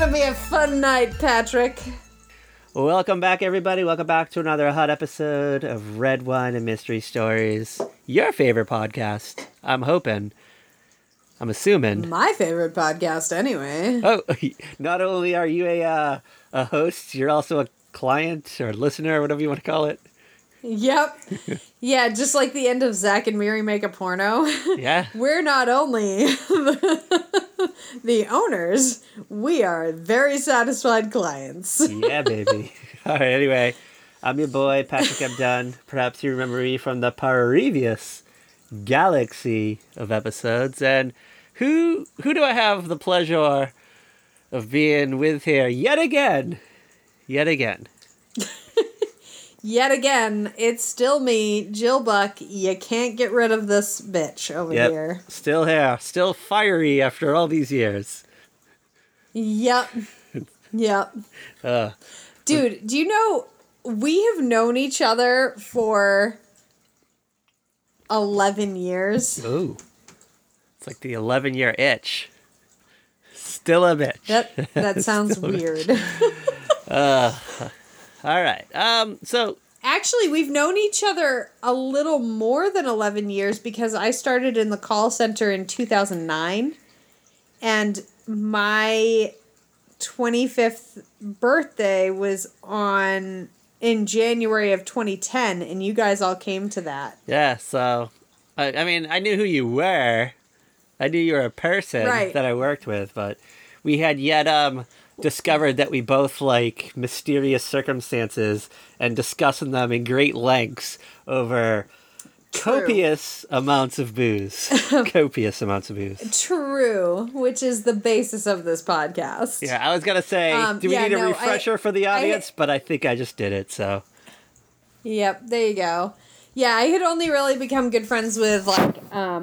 gonna be a fun night, Patrick. Welcome back, everybody. Welcome back to another hot episode of Red Wine and Mystery Stories. Your favorite podcast, I'm hoping. I'm assuming. My favorite podcast, anyway. Oh, not only are you a host, you're also a client or listener, or whatever you want to call it. Yep. Yeah, just like the end of Zach and Miri Make a Porno. Yeah. We're not only the owners, we are very satisfied clients. Yeah, baby. All right, anyway, I'm your boy, Patrick M. Dunn. Perhaps you remember me from the previous galaxy of episodes. And who do I have the pleasure of being with here yet again? Yet again, it's still me, Jill Buck. You can't get rid of this bitch over here. Still here, still fiery after all these years. Yep. Dude, do you know we have known each other for 11 years? Ooh. It's like the 11-year itch. Still a bitch. That sounds weird. All right. So actually, we've known each other a little more than 11 years because I started in the call center in 2009, and my 25th birthday was in January of 2010, and you guys all came to that. Yeah, so I mean, I knew who you were. I knew you were a person that I worked with, but we had yet discovered that we both like mysterious circumstances and discussing them in great lengths over copious amounts of booze. Copious amounts of booze. True, which is the basis of this podcast. Yeah, I was going to say, do we need a refresher for the audience? But I think I just did it, so. Yep, there you go. Yeah, I had only really become good friends with, like,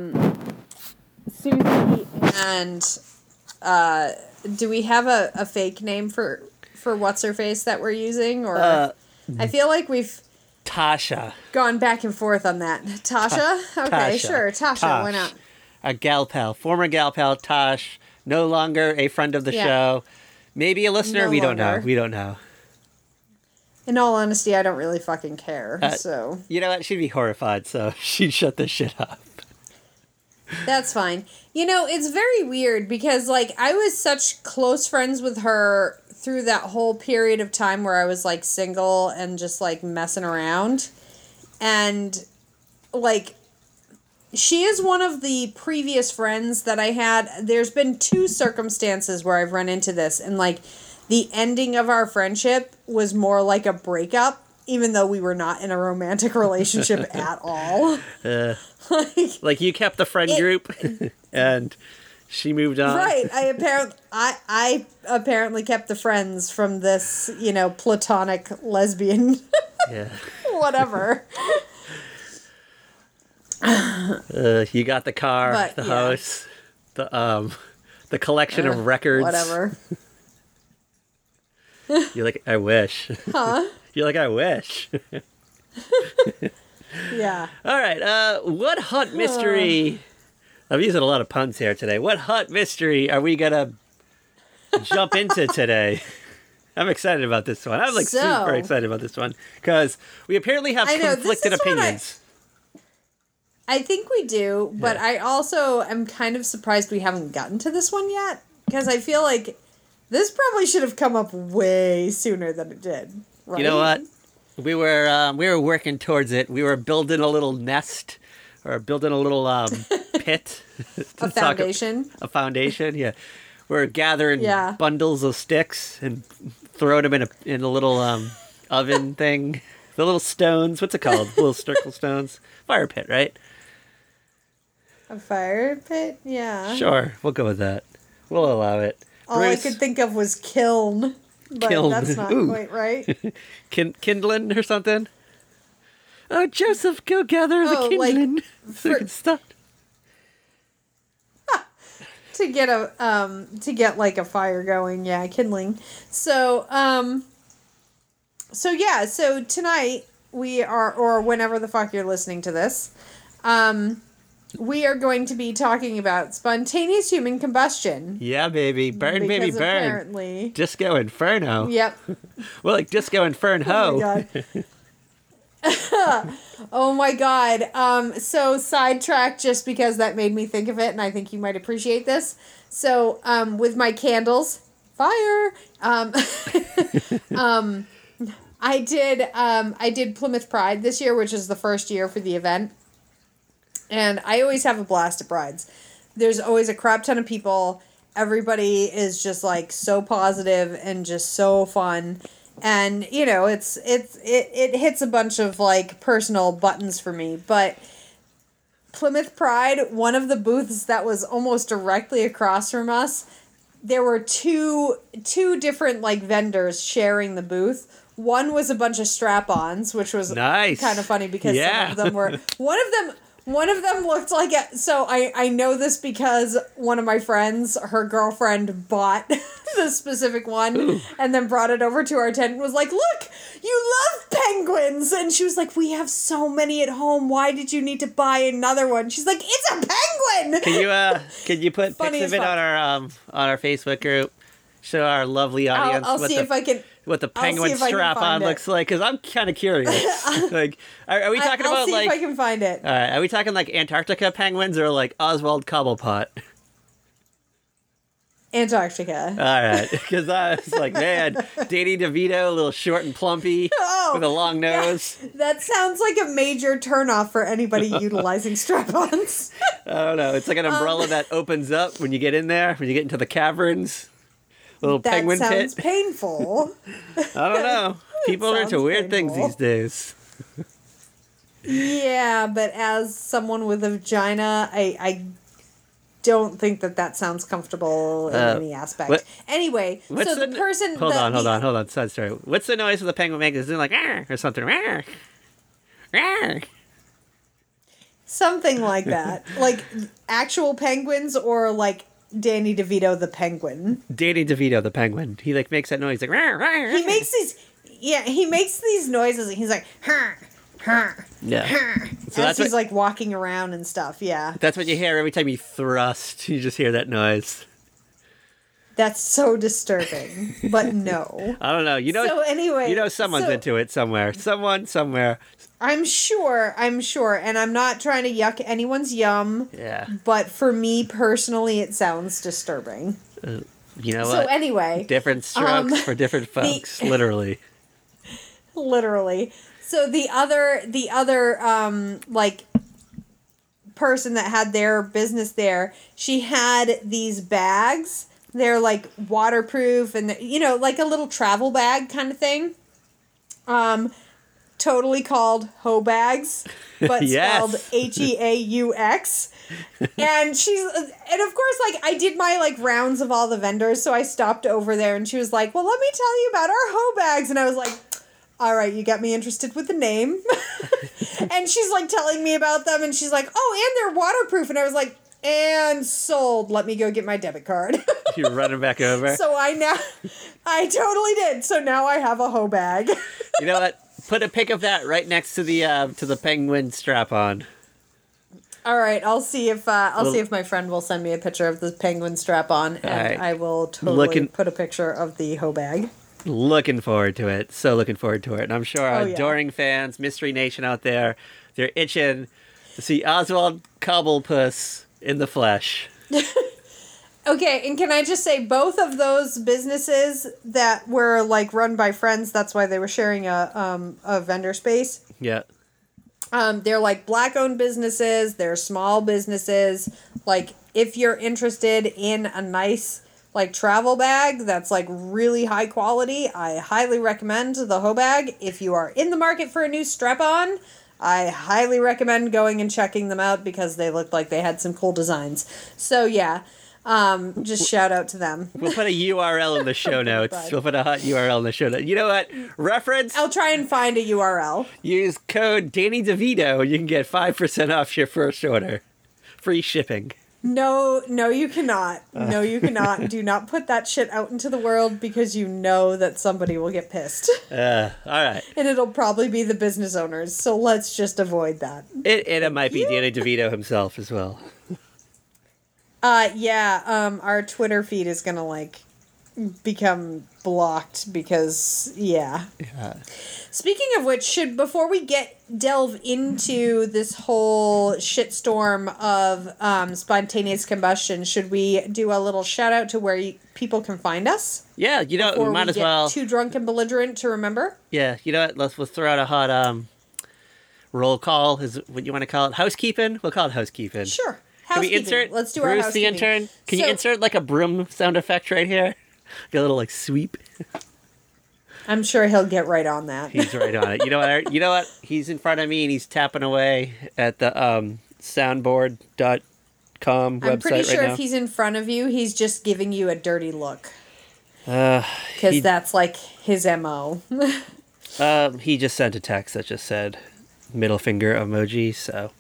Susie and, do we have a fake name for what's-her-face that we're using? Or I feel like we've Tasha gone back and forth on that. Tasha? Okay, Tasha. Sure. Tasha, why not? A gal pal, former gal pal, Tosh, no longer a friend of the show. Maybe a listener, we don't know. We don't know. In all honesty, I don't really fucking care, so. You know what? She'd be horrified, so she'd shut this shit up. That's fine. You know, it's very weird because, like, I was such close friends with her through that whole period of time where I was, like, single and just, like, messing around. And, like, she is one of the previous friends that I had. There's been 2 circumstances where I've run into this. And, like, the ending of our friendship was more like a breakup, even though we were not in a romantic relationship at all. Like you kept the friend group and she moved on. Right. I apparently kept the friends from this, platonic lesbian. Yeah. Whatever. You got the car, the house, the collection of records. Whatever. You're like, I wish. Huh? You're like, I wish. Yeah. All right. What hot mystery? I'm using a lot of puns here today. What hot mystery are we gonna jump into today? I'm excited about this one. I'm super excited about this one because we apparently have conflicted opinions. I think we do, but I also am kind of surprised we haven't gotten to this one yet because I feel like this probably should have come up way sooner than it did. Right? You know what? We were working towards it. We were building a little nest, or building a little pit. A foundation. A foundation, yeah. We're gathering bundles of sticks and throwing them in a little oven thing. The little stones. What's it called? Little circle stones. Fire pit, right? A fire pit? Yeah. Sure, we'll go with that. We'll allow it. All Bruce, I could think of was kiln. But that's not quite right. Kindling or something? Oh, Joseph, go gather the kindling. Like stop. to get like a fire going, kindling. So tonight we are, or whenever the fuck you're listening to this, we are going to be talking about spontaneous human combustion. Yeah, baby. Burn, baby, burn. Apparently. Disco Inferno. Yep. Well, like Disco Inferno. Oh, my God. Oh, my God. So, sidetrack, just because that made me think of it, and I think you might appreciate this. So, with my candles, fire. I did Plymouth Pride this year, which is the first year for the event. And I always have a blast at Prides. There's always a crap ton of people. Everybody is just like so positive and just so fun. And, you know, it hits a bunch of like personal buttons for me. But Plymouth Pride, one of the booths that was almost directly across from us, there were two different like vendors sharing the booth. One was a bunch of strap-ons, which was nice. Kind of funny because some of them were one of them looked like it. So I know this because one of my friends, her girlfriend bought the specific one and then brought it over to our tent and was like, "Look, you love penguins." And she was like, "We have so many at home. Why did you need to buy another one?" She's like, "It's a penguin." Can you put pics of it on our Facebook group? Show our lovely audience. I'll see if I can. What the penguin strap-on looks like, because I'm kind of curious. Like, are we talking about like? I'll see if I can find it. All right, are we talking like Antarctica penguins or like Oswald Cobblepot? Antarctica. All right, because I was like, man, Danny DeVito, a little short and plumpy with a long nose. That sounds like a major turnoff for anybody utilizing strap-ons. I don't know. It's like an umbrella that opens up when you get in there, when you get into the caverns. Little penguin pit. That sounds painful. I don't know. People are into weird things these days. Yeah, but as someone with a vagina, I don't think that sounds comfortable in any aspect. Anyway, so the person... Hold on. Sorry. What's the noise of the penguin making? Is it like, or something? Something like that. Like actual penguins or like Danny DeVito the penguin. Danny DeVito the penguin. He like makes that noise like he makes these noises and he's like yeah. So as he's like walking around and stuff, yeah. That's what you hear every time you thrust. You just hear that noise. That's so disturbing. But no. I don't know. So anyway, someone's into it somewhere. Someone somewhere. I'm sure, and I'm not trying to yuck anyone's yum. Yeah. But for me personally, it sounds disturbing. You know what? So anyway, different strokes for different folks, literally. Literally. So the other like person that had their business there, she had these bags. They're like waterproof and like a little travel bag kind of thing. Totally called hoe bags, but spelled Heaux. And of course, like I did my like rounds of all the vendors, so I stopped over there and she was like, "Well, let me tell you about our hoe bags." And I was like, "All right, you got me interested with the name." And she's like telling me about them and she's like, "Oh, and they're waterproof." And I was like, "And sold. Let me go get my debit card." You're running back over. So I totally did. So now I have a hoe bag. You know what? Put a pic of that right next to the penguin strap-on. All right, I'll see if my friend will send me a picture of the penguin strap-on, and I will totally put a picture of the hoe bag. Looking forward to it. So looking forward to it. And I'm sure our adoring fans, Mystery Nation out there, they're itching to see Oswald Cobblepus in the flesh. Okay, and can I just say both of those businesses that were like run by friends, that's why they were sharing a vendor space. Yeah. They're like black-owned businesses, they're small businesses. Like if you're interested in a nice like travel bag that's like really high quality, I highly recommend the hoe bag. If you are in the market for a new strap-on, I highly recommend going and checking them out because they looked like they had some cool designs. So yeah. Just shout out to them. We'll put a URL in the show notes. We'll put a hot URL in the show notes. You know what? Reference? I'll try and find a URL. Use code Danny DeVito and you can get 5% off your first order. Free shipping. No, you cannot. No, you cannot. Do not put that shit out into the world because you know that somebody will get pissed. All right. And it'll probably be the business owners, so let's just avoid that. It might be Danny DeVito himself as well. Our Twitter feed is gonna, like, become blocked because, yeah. Speaking of which, before we delve into this whole shitstorm of spontaneous combustion, should we do a little shout out to where people can find us? Yeah, we might as well. Too drunk and belligerent to remember. Yeah, you know what? Let's throw out a hot roll call. Is what you want to call it? Housekeeping. We'll call it housekeeping. Sure. Can we insert? Let's do Bruce, our housekeeping. the intern. Can you insert like a broom sound effect right here? Get a little like sweep. I'm sure he'll get right on that. He's right on it. You know what? He's in front of me and he's tapping away at the soundboard.com website right now. I'm pretty sure if he's in front of you, he's just giving you a dirty look. Because that's like his MO. He just sent a text that just said middle finger emoji, so.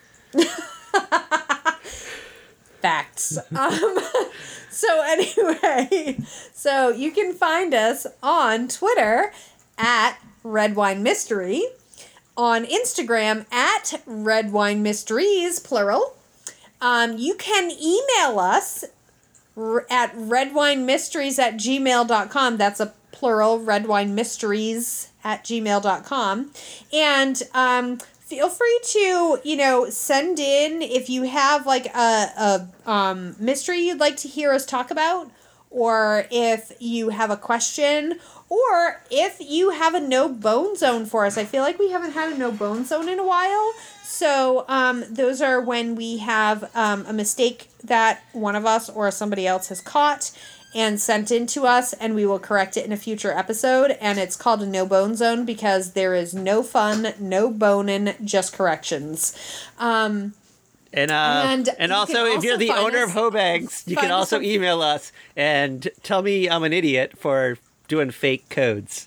Facts. So anyway, so you can find us on Twitter at Red Wine Mystery, on Instagram at Red Wine Mysteries, plural. You can email us at redwinemysteries@gmail.com. That's a plural, redwinemysteries@gmail.com. And feel free to, send in if you have like a mystery you'd like to hear us talk about, or if you have a question, or if you have a no bone zone for us. I feel like we haven't had a no bone zone in a while. So those are when we have a mistake that one of us or somebody else has caught and sent in to us, and we will correct it in a future episode. And it's called a no bone zone because there is no fun, no boning, just corrections. And also, if you're the owner of Hobags, you can also email us and tell me I'm an idiot for doing fake codes.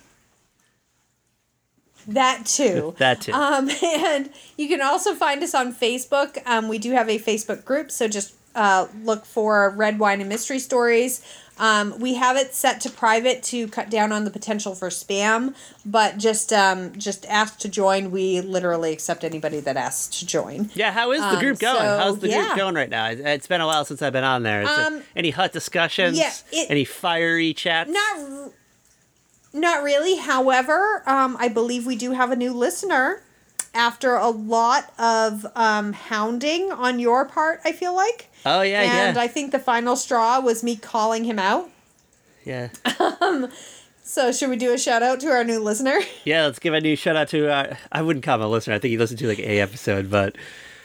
That too. And you can also find us on Facebook. We do have a Facebook group, so just look for Red Wine and Mystery Stories. We have it set to private to cut down on the potential for spam, but just ask to join. We literally accept anybody that asks to join. Yeah, how is the group going? How's the group going right now? It's been a while since I've been on there. Is there any hot discussions? Any fiery chats? Not really. However, I believe we do have a new listener after a lot of hounding on your part, I feel like. Oh, yeah, And I think the final straw was me calling him out. Yeah. So should we do a shout out to our new listener? Yeah, let's give a new shout out to I wouldn't call him a listener. I think he listened to like a episode, but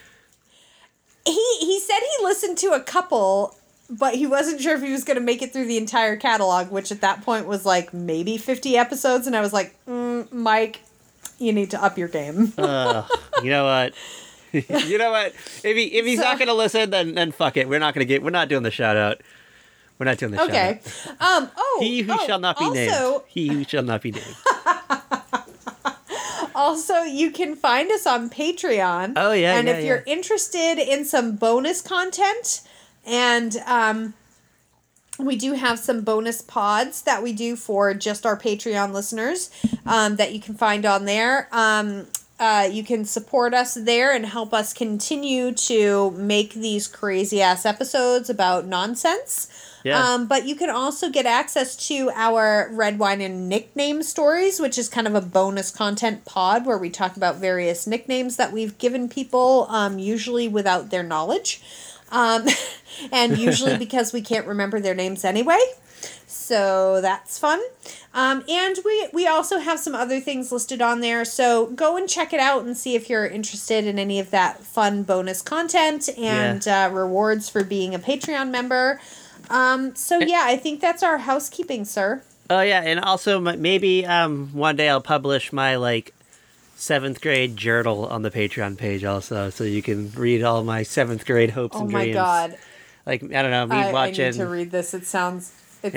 he said he listened to a couple, but he wasn't sure if he was going to make it through the entire catalog, which at that point was like maybe 50 episodes, and I was like, Mike, you need to up your game. You know what? If he's not gonna listen, then fuck it. We're not doing the shout out. We're not doing the shout out. Okay. He who shall not be named. He who shall not be named. Also, you can find us on Patreon. Oh yeah. And if you're interested in some bonus content, and we do have some bonus pods that we do for just our Patreon listeners, that you can find on there. You can support us there and help us continue to make these crazy ass episodes about nonsense. Yeah. But you can also get access to our Red Wine and Nickname Stories, which is kind of a bonus content pod where we talk about various nicknames that we've given people, usually without their knowledge. And usually because we can't remember their names anyway. So that's fun. And we also have some other things listed on there. So go and check it out and see if you're interested in any of that fun bonus content and rewards for being a Patreon member. I think that's our housekeeping, sir. Oh, yeah. And also maybe one day I'll publish my 7th grade journal on the Patreon page also. So you can read all my 7th grade hopes and dreams. Oh, my God. I don't know, me watching... I need to read this. It sounds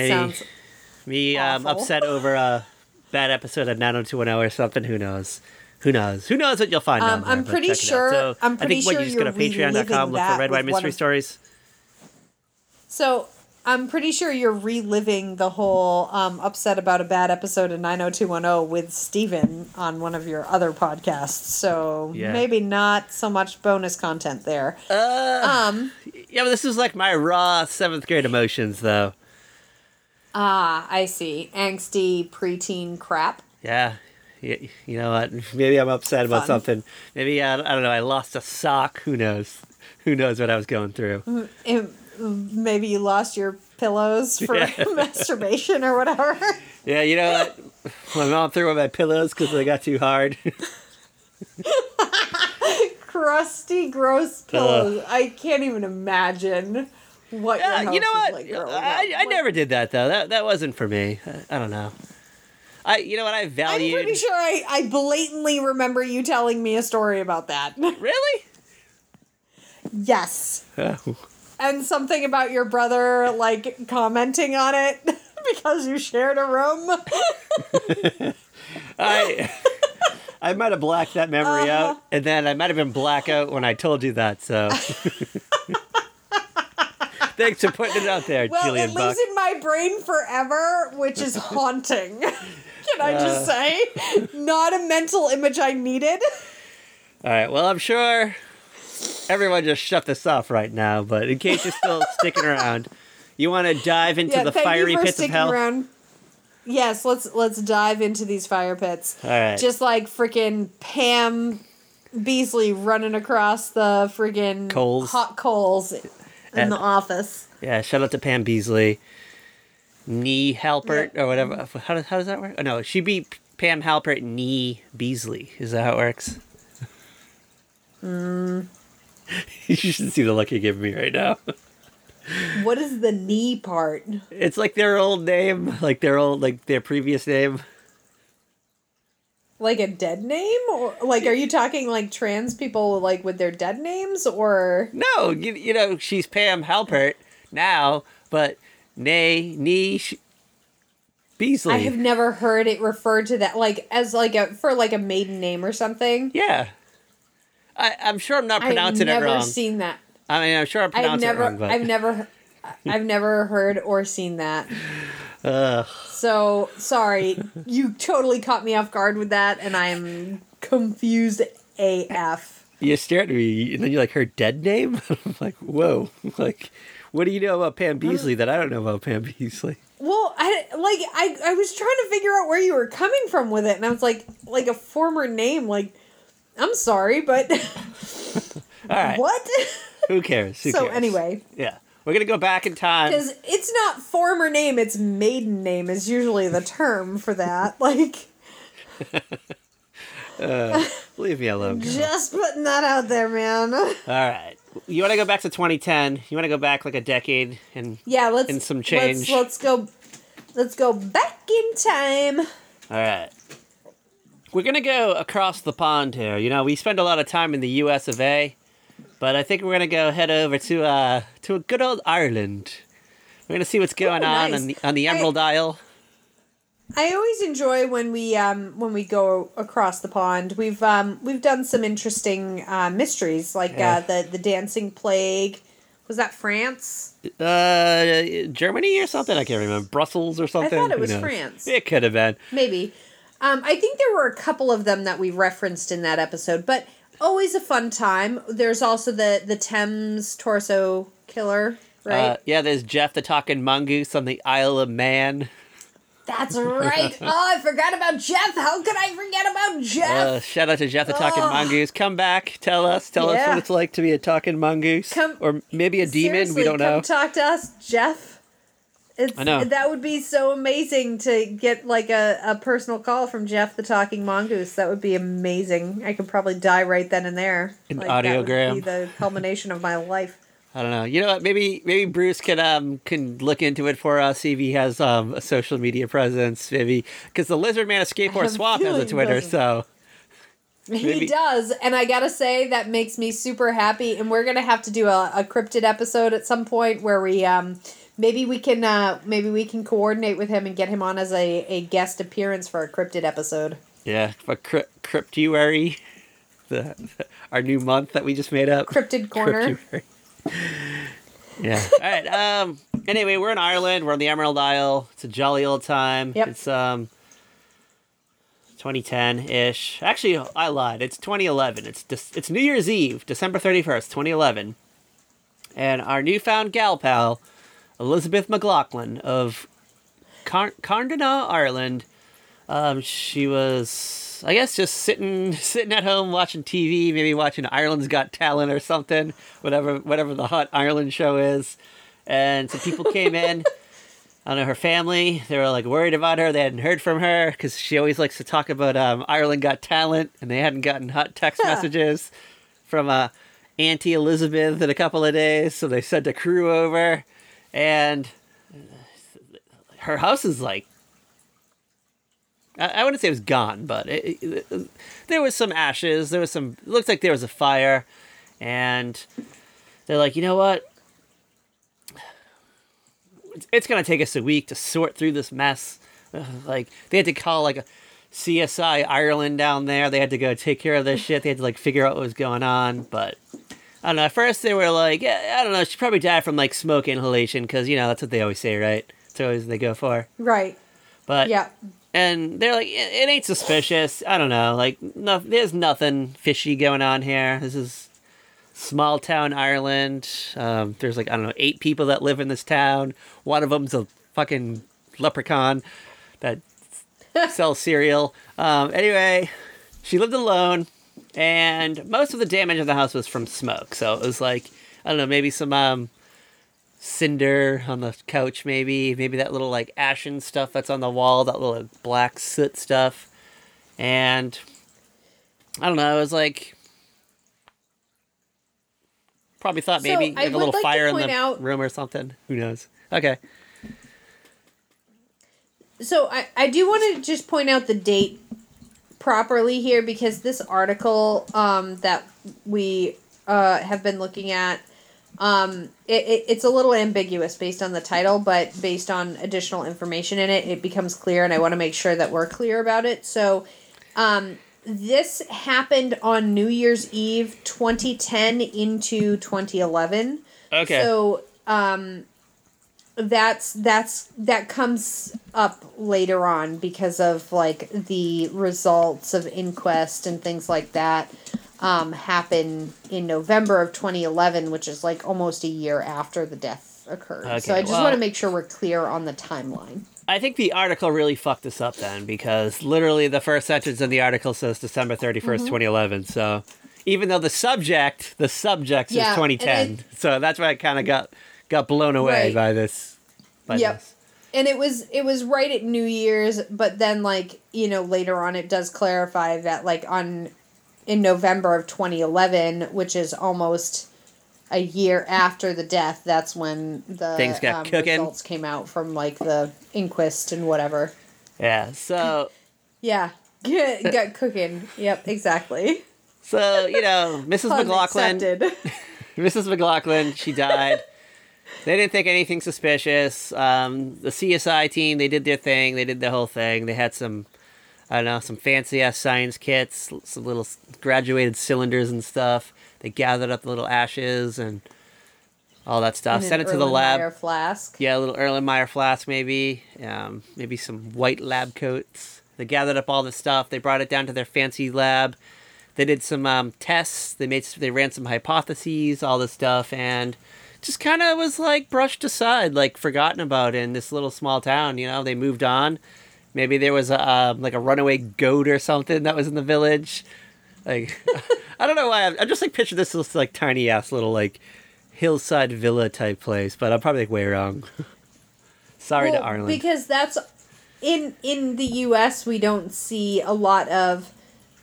me awful. Upset over a bad episode of 90210 or something. Who knows? Who knows? Who knows what you'll find on there? I'm pretty sure. So I'm pretty sure you just go to patreon.com, look for Red Wine Mystery Stories. So I'm pretty sure you're reliving the whole upset about a bad episode of 90210 with Steven on one of your other podcasts. So maybe not so much bonus content there. Yeah, but this is like my raw 7th grade emotions, though. Ah, I see. Angsty preteen crap. Yeah. You know what? Maybe I'm upset about something. Maybe, I don't know, I lost a sock. Who knows? Who knows what I was going through? Maybe you lost your pillows for masturbation or whatever. Yeah, you know what? My mom threw away my pillows because they got too hard. Crusty, gross pillows. I can't even imagine what your house was like growing up. I never did that, though. That wasn't for me. I don't know. You know what I valued? I'm pretty sure I blatantly remember you telling me a story about that. Really? Yes. Oh. And something about your brother, like, commenting on it because you shared a room. I might have blacked that memory out, and then I might have been blackout when I told you that, so... Thanks for putting it out there, Jillian Buck. Well, it lives in my brain forever, which is haunting. Can I just say? Not a mental image I needed. All right, well, I'm sure everyone just shut this off right now, but in case you're still sticking around, you want to dive into the fiery pits of hell? Around. Yes, let's dive into these fire pits. All right. Just like freaking Pam Beasley running across the freaking hot coals in the office. Yeah, shout out to Pam Beasley. Nee Halpert, or whatever. How does that work? Oh, no, she'd be Pam Halpert, Nee Beasley. Is that how it works? You should see the look you're giving me right now. What is the knee part? It's like their old name, like their previous name. Like a dead name? Or like, are you talking like trans people like with their dead names or? No, you know, she's Pam Halpert now, but Nee Beasley. I have never heard it referred to that like as like for a maiden name or something. Yeah. I'm sure I'm not pronouncing it wrong. I've never seen that. I mean, I'm sure I'm pronouncing it wrong, but... I've never heard or seen that. So, sorry. You totally caught me off guard with that, and I'm confused AF. You stared at me, and then you like her dead name? I'm like, whoa. Like, what do you know about Pam Beasley that I don't know about Pam Beasley? Well, I was trying to figure out where you were coming from with it, and I was like a former name, like, I'm sorry, but... All right. What? Who cares? So, anyway. Yeah. We're going to go back in time. Because it's not former name, it's maiden name is usually the term for that. Like... leave me alone, girl. Just putting that out there, man. All right. You want to go back to 2010? You want to go back like a decade and and some change? Let's go back in time. All right. We're going to go across the pond here. You know, we spend a lot of time in the US of A, but I think we're going to head over to a good old Ireland. We're going to see what's going on the Emerald Isle. I always enjoy when we go across the pond. We've done some interesting mysteries like the Dancing Plague. Was that France? Germany or something? I can't remember. Brussels or something? I thought it was France. It could have been. Maybe. I think there were a couple of them that we referenced in that episode, but always a fun time. There's also the Thames Torso Killer, right? Yeah, there's Jeff the Talking Mongoose on the Isle of Man. That's right. Oh, I forgot about Jeff. How could I forget about Jeff? Shout out to Jeff the Talking Mongoose. Come back. Tell us what it's like to be a talking mongoose. Or maybe a demon. We don't know. Come talk to us, Jeff. I know. That would be so amazing to get like a personal call from Jeff the Talking Mongoose. That would be amazing. I could probably die right then and there. An audiogram. That would be the culmination of my life. I don't know. You know what? Maybe Bruce can look into it for us. See if he has a social media presence. Maybe because the Lizard Man of Skateboard Swap has a Twitter. So he does, and I gotta say that makes me super happy. And we're gonna have to do a cryptid episode at some point where we maybe we can coordinate with him and get him on as a guest appearance for a cryptid episode. Yeah, but Cryptuary, our new month that we just made up. Cryptid Corner. Yeah. All right. Anyway, we're in Ireland. We're on the Emerald Isle. It's a jolly old time. Yep. It's 2010-ish. Actually, I lied. It's 2011. It's New Year's Eve, December 31st, 2011. And our newfound gal pal, Elizabeth McLaughlin of Carndonagh, Ireland. She was, I guess, just sitting at home watching TV, maybe watching Ireland's Got Talent or something, whatever the hot Ireland show is. And some people came in. I don't know, her family, they were like worried about her. They hadn't heard from her because she always likes to talk about Ireland Got Talent, and they hadn't gotten hot text messages from Auntie Elizabeth in a couple of days. So they sent a crew over, and her house is like, I wouldn't say it was gone, but there was some ashes. It looks like there was a fire, and they're like, you know what? It's going to take us a week to sort through this mess. Like, they had to call, like, a CSI Ireland down there. They had to go take care of this shit. They had to, like, figure out what was going on. But, I don't know. At first, they were like, yeah, I don't know. She probably died from, like, smoke inhalation. Because, you know, that's what they always say, right? It's always they go for. Right. But, yeah. And they're like, it ain't suspicious. I don't know. Like, there's nothing fishy going on here. This is small town Ireland. There's like, I don't know, 8 people that live in this town. One of them's a fucking leprechaun that sells cereal. Anyway, she lived alone, and most of the damage of the house was from smoke. So it was like, I don't know, maybe some cinder on the couch, maybe that little like ashen stuff that's on the wall, that little black soot stuff. And I don't know, it was like, probably thought maybe a little fire in the room or something. Who knows? Okay. So I do want to just point out the date properly here, because this article that we have been looking at, it's a little ambiguous based on the title, but based on additional information in it, it becomes clear, and I want to make sure that we're clear about it. So this happened on New Year's Eve 2010 into 2011. Okay. So that comes up later on because of like the results of inquest and things like that happen in November of 2011, which is like almost a year after the death occurred. Okay, so I just want to make sure we're clear on the timeline. I think the article really fucked us up then, because literally the first sentence in the article says December 31st, 2011. So even though the subject is 2010. So that's why I kind of got blown away by this. This. And it was right at New Year's, but then like, you know, later on it does clarify that like in November of 2011, which is almost a year after the death, that's when the things got cooking. Results came out from like the inquest and whatever. Yeah, so yeah, got cooking. Yep, exactly. So, you know, Mrs. McLaughlin, she died. They didn't think anything suspicious. The CSI team, they did their thing. They did the whole thing. They had some, I don't know, some fancy-ass science kits, some little graduated cylinders and stuff. They gathered up the little ashes and all that stuff. Sent it to the lab. Erlenmeyer flask. Yeah, a little Erlenmeyer flask maybe. Maybe some white lab coats. They gathered up all the stuff. They brought it down to their fancy lab. They did some tests. They ran some hypotheses, all this stuff, and just kind of was like brushed aside, like forgotten about in this little small town. You know, they moved on. Maybe there was a runaway goat or something that was in the village. Like, I don't know why I'm just like picturing this like tiny ass little like hillside villa type place, but I'm probably like way wrong. Sorry to Ireland. Because that's in the U.S. we don't see a lot of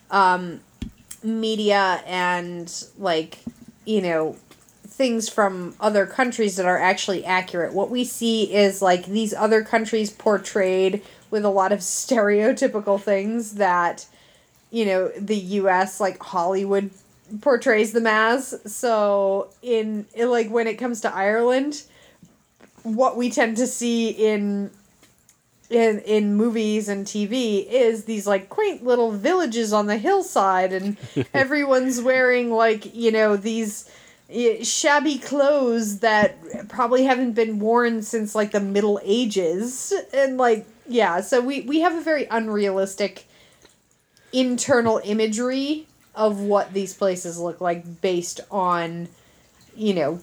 media and like, you know, things from other countries that are actually accurate. What we see is like these other countries portrayed with a lot of stereotypical things that, you know, the U.S. like Hollywood portrays them as. So in like when it comes to Ireland, what we tend to see in in movies and TV is these like quaint little villages on the hillside, and everyone's wearing like, you know, these shabby clothes that probably haven't been worn since like the Middle Ages, and like, yeah, so we have a very unrealistic internal imagery of what these places look like based on, you know,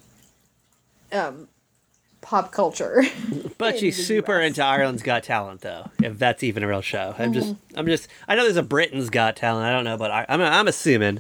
pop culture. But she's super into Ireland's Got Talent, though, if that's even a real show. I know there's a Britain's Got Talent. I don't know, but I'm assuming.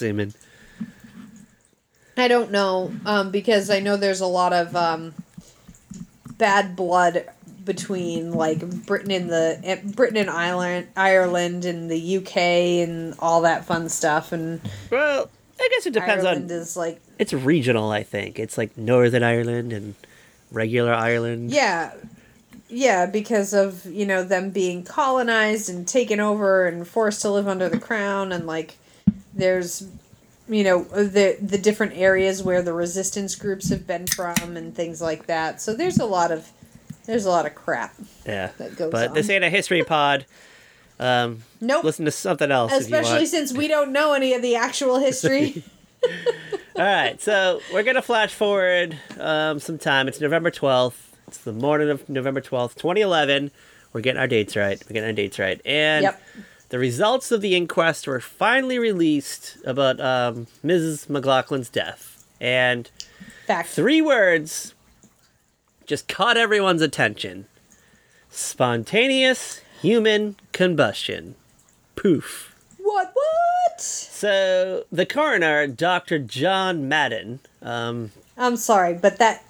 I don't know, because I know there's a lot of bad blood between like Britain and Ireland and the UK and all that fun stuff. And well, I guess it depends Ireland is like, it's regional. I think it's like Northern Ireland and regular Ireland. Yeah, because of, you know, them being colonized and taken over and forced to live under the crown, and like there's, you know, the different areas where the resistance groups have been from and things like that. So there's a lot of crap. Yeah, that goes but on. This ain't a history pod. Nope. Listen to something else, especially since we don't know any of the actual history. All right, so we're gonna flash forward some time. It's November 12th. It's the morning of November 12th, 2011. We're getting our dates right. And yep. The results of the inquest were finally released about Mrs. McLaughlin's death. And Fact. 3 words just caught everyone's attention. Spontaneous human combustion. Poof. What? So, the coroner, Dr. John Madden... I'm sorry, but that...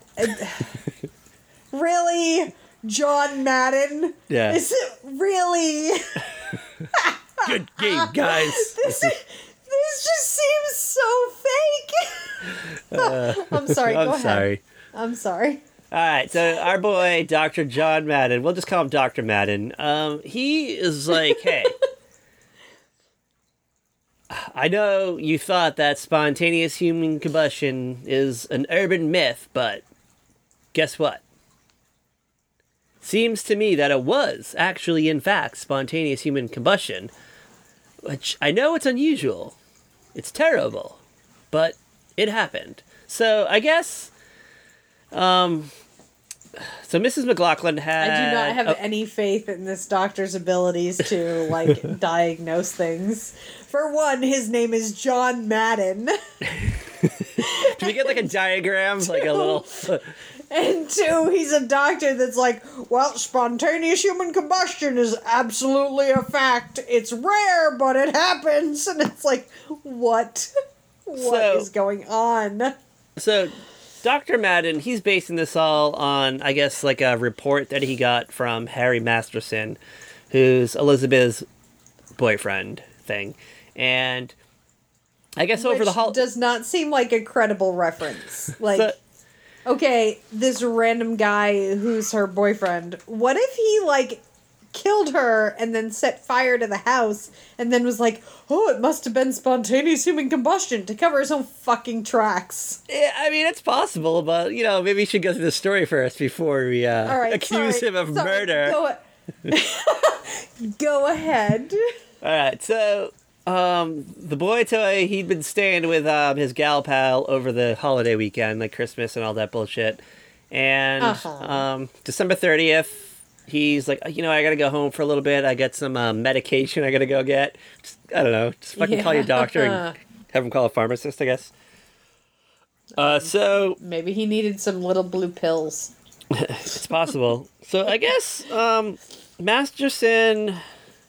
Really? John Madden? Yeah. Is it really? Good game, guys. This just seems so fake. I'm sorry, go ahead. I'm sorry. All right, so our boy, Dr. John Madden, we'll just call him Dr. Madden. He is like, hey, I know you thought that spontaneous human combustion is an urban myth, but guess what? Seems to me that it was actually, in fact, spontaneous human combustion, which I know it's unusual. It's terrible, but it happened. So I guess, so Mrs. McLaughlin had... I do not have any faith in this doctor's abilities to, like, diagnose things. For one, his name is John Madden. Do we get, like, a diagram? Like a little... And 2, he's a doctor that's like, well, spontaneous human combustion is absolutely a fact. It's rare, but it happens. And it's like, what? What is going on? So, Dr. Madden, he's basing this all on, I guess, like a report that he got from Harry Masterson, who's Elizabeth's boyfriend thing. And I guess over the whole... does not seem like a credible reference. Like... Okay, this random guy who's her boyfriend, what if he, like, killed her and then set fire to the house and then was like, oh, it must have been spontaneous human combustion to cover his own fucking tracks? Yeah, I mean, it's possible, but, you know, maybe we should go through the story first before we accuse him of murder. Go ahead. All right, so... the boy toy, he'd been staying with his gal pal over the holiday weekend, like Christmas and all that bullshit. And December 30th, he's like, you know, I gotta go home for a little bit. I got some medication I gotta go get. Just, I don't know, just fucking call your doctor and have him call a pharmacist, I guess. So maybe he needed some little blue pills. It's possible. So I guess Masterson...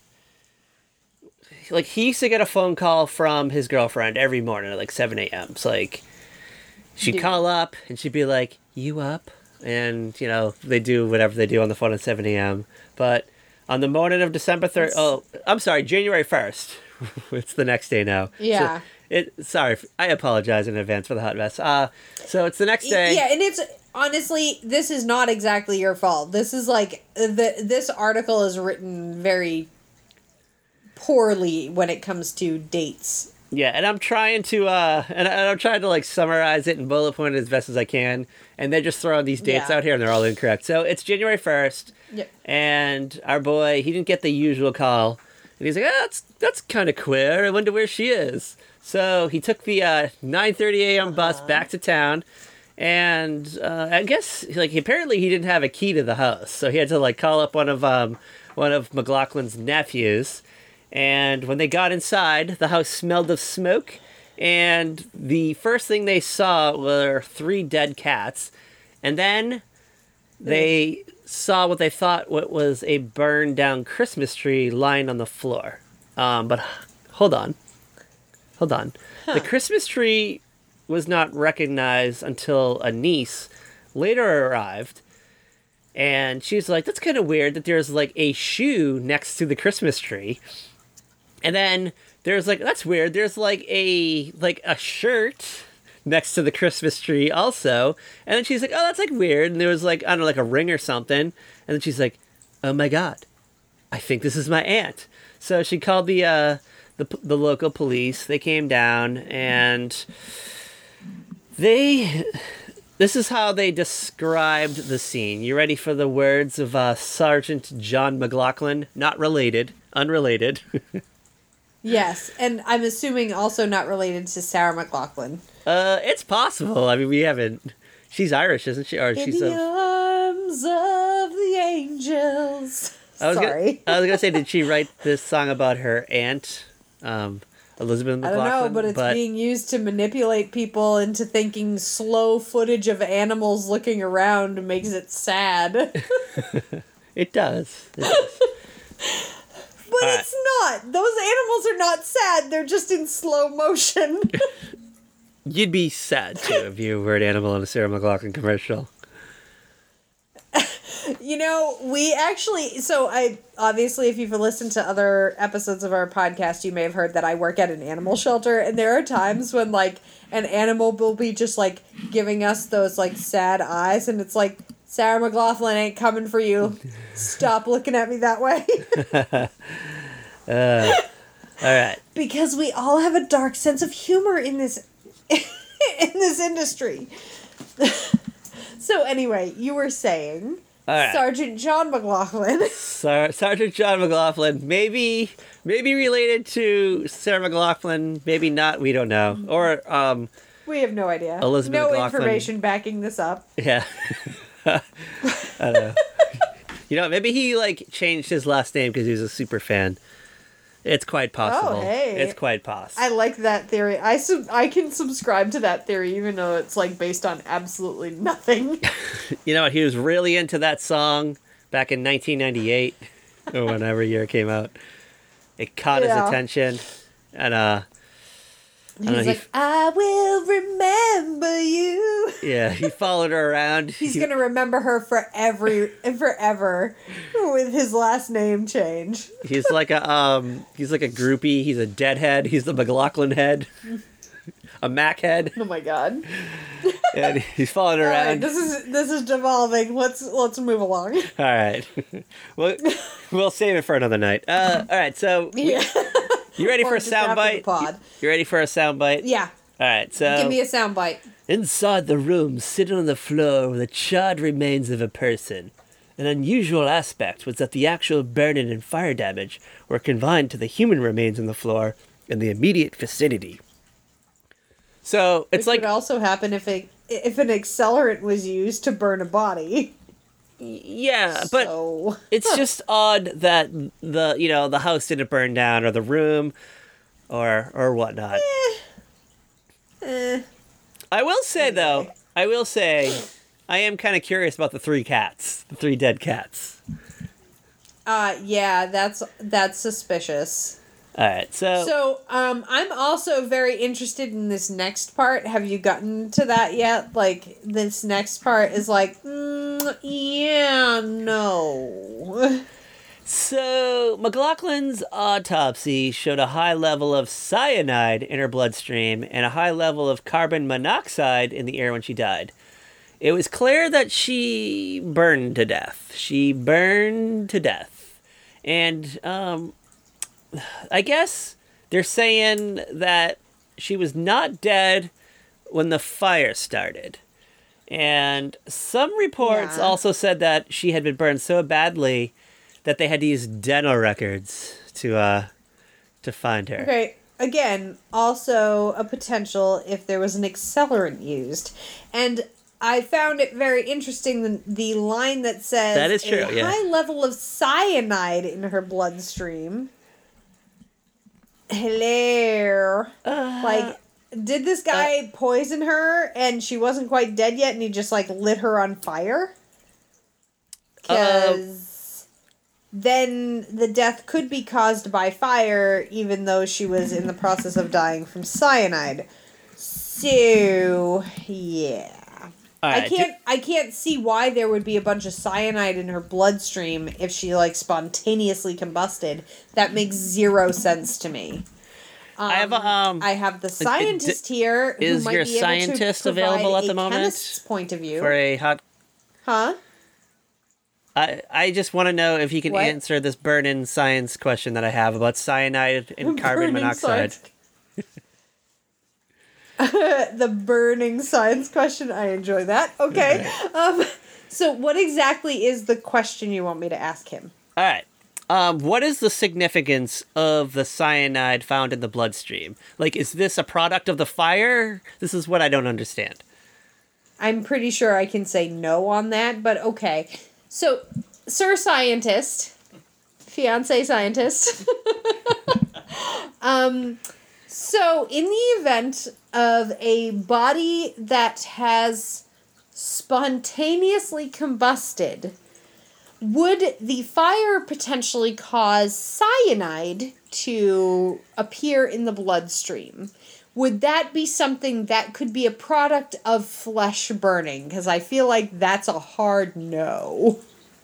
Like, he used to get a phone call from his girlfriend every morning at, like, 7 a.m. So, like, she'd call up, and she'd be like, you up? And, you know, they do whatever they do on the phone at 7 a.m. But on the morning of December 3rd... Oh, I'm sorry, January 1st. It's the next day now. Yeah. So sorry, I apologize in advance for the hot mess. So it's the next day. Yeah, and it's... Honestly, this is not exactly your fault. This is, like... This article is written very... poorly when it comes to dates Yeah, and I'm trying to like summarize it and bullet point it as best as I can, and they're just throwing these dates out here, and they're all incorrect. So it's January 1st, and our boy, he didn't get the usual call, and he's like, that's kind of queer. I wonder where she is. So he took the 9:30 a.m. bus back to town, and I guess like apparently he didn't have a key to the house, so he had to like call up one of McLaughlin's nephews. And when they got inside, the house smelled of smoke, and the first thing they saw were 3 dead cats. And then they saw what they thought was a burned down Christmas tree lying on the floor. But hold on. Huh. The Christmas tree was not recognized until a niece later arrived. And she was like, that's kind of weird that there's like a shoe next to the Christmas tree. And then there's like, that's weird. There's like a shirt next to the Christmas tree also. And then she's like, oh, that's like weird. And there was like, I don't know, like a ring or something. And then she's like, oh my God, I think this is my aunt. So she called the local police. They came down and this is how they described the scene. You ready for the words of Sergeant John McLaughlin? Not related, unrelated. Yes, and I'm assuming also not related to Sarah McLachlan. It's possible. I mean, we haven't. She's Irish, isn't she? Or she's arms of the angels. Sorry. I was gonna say, did she write this song about her aunt, Elizabeth McLaughlin? I don't know, but it's being used to manipulate people into thinking slow footage of animals looking around makes it sad. It does. But it's not. Those animals are not sad. They're just in slow motion. You'd be sad, too, if you were an animal in a Sarah McLachlan commercial. You know, we actually... So, obviously, if you've listened to other episodes of our podcast, you may have heard that I work at an animal shelter. And there are times when, like, an animal will be just, like, giving us those, like, sad eyes. And it's like... Sarah McLachlan ain't coming for you. Stop looking at me that way. All right. Because we all have a dark sense of humor in this industry. So anyway, you were saying right. Sergeant John McLaughlin. Sergeant John McLaughlin, maybe related to Sarah McLachlan, maybe not. We don't know. Or we have no idea. Elizabeth no McLaughlin. Information backing this up. Yeah. I don't know. You know, maybe he like changed his last name because he was a super fan. It's quite possible. Oh, hey. It's quite possible. I like that theory. I can subscribe to that theory even though it's like based on absolutely nothing. You know what? He was really into that song back in 1998 or whenever year it came out. It caught his attention, and he's like, I will remember you. Yeah, he followed her around. He's gonna remember her forever with his last name change. He's like a groupie. He's a deadhead. He's the McLaughlin head, a Mac head. Oh my God! And he's following her around. Right, this is devolving. Let's move along. All right, we'll save it for another night. All right, so you ready for a soundbite? You ready for a soundbite? Yeah. All right, so... Give me a soundbite. Inside the room, sitting on the floor were the charred remains of a person. An unusual aspect was that the actual burning and fire damage were confined to the human remains on the floor in the immediate vicinity. So, it's like... It could also happen if an accelerant was used to burn a body. Yeah, but it's just odd that the house didn't burn down or the room or whatnot. I will say I am kind of curious about the 3 dead cats. Yeah, that's suspicious. All right, so I'm also very interested in this next part. Have you gotten to that yet? Like, this next part is like, yeah, no. So, McLaughlin's autopsy showed a high level of cyanide in her bloodstream and a high level of carbon monoxide in the air when she died. It was clear that she burned to death. And, I guess they're saying that she was not dead when the fire started. And some reports also said that she had been burned so badly that they had to use dental records to find her. Okay, again, also a potential if there was an accelerant used. And I found it very interesting, the line that says that is true, a high level of cyanide in her bloodstream. Hello. Like, did this guy poison her and she wasn't quite dead yet and he just, like, lit her on fire? Because then the death could be caused by fire even though she was in the process of dying from cyanide. So, yeah. Right, I can't see why there would be a bunch of cyanide in her bloodstream if she, like, spontaneously combusted. That makes zero sense to me. I have the scientist here who is might your be able scientist to available at the moment? Chemist's point of view. For a hot... Huh? I just want to know if you can answer this burn-in science question that I have about cyanide and carbon monoxide. The burning science question. I enjoy that. Okay. So what exactly is the question you want me to ask him? All right. What is the significance of the cyanide found in the bloodstream? Like, is this a product of the fire? This is what I don't understand. I'm pretty sure I can say no on that, but okay. So, Sir Scientist, fiancé scientist, so in the event of a body that has spontaneously combusted, would the fire potentially cause cyanide to appear in the bloodstream? Would that be something that could be a product of flesh burning? Because I feel like that's a hard no.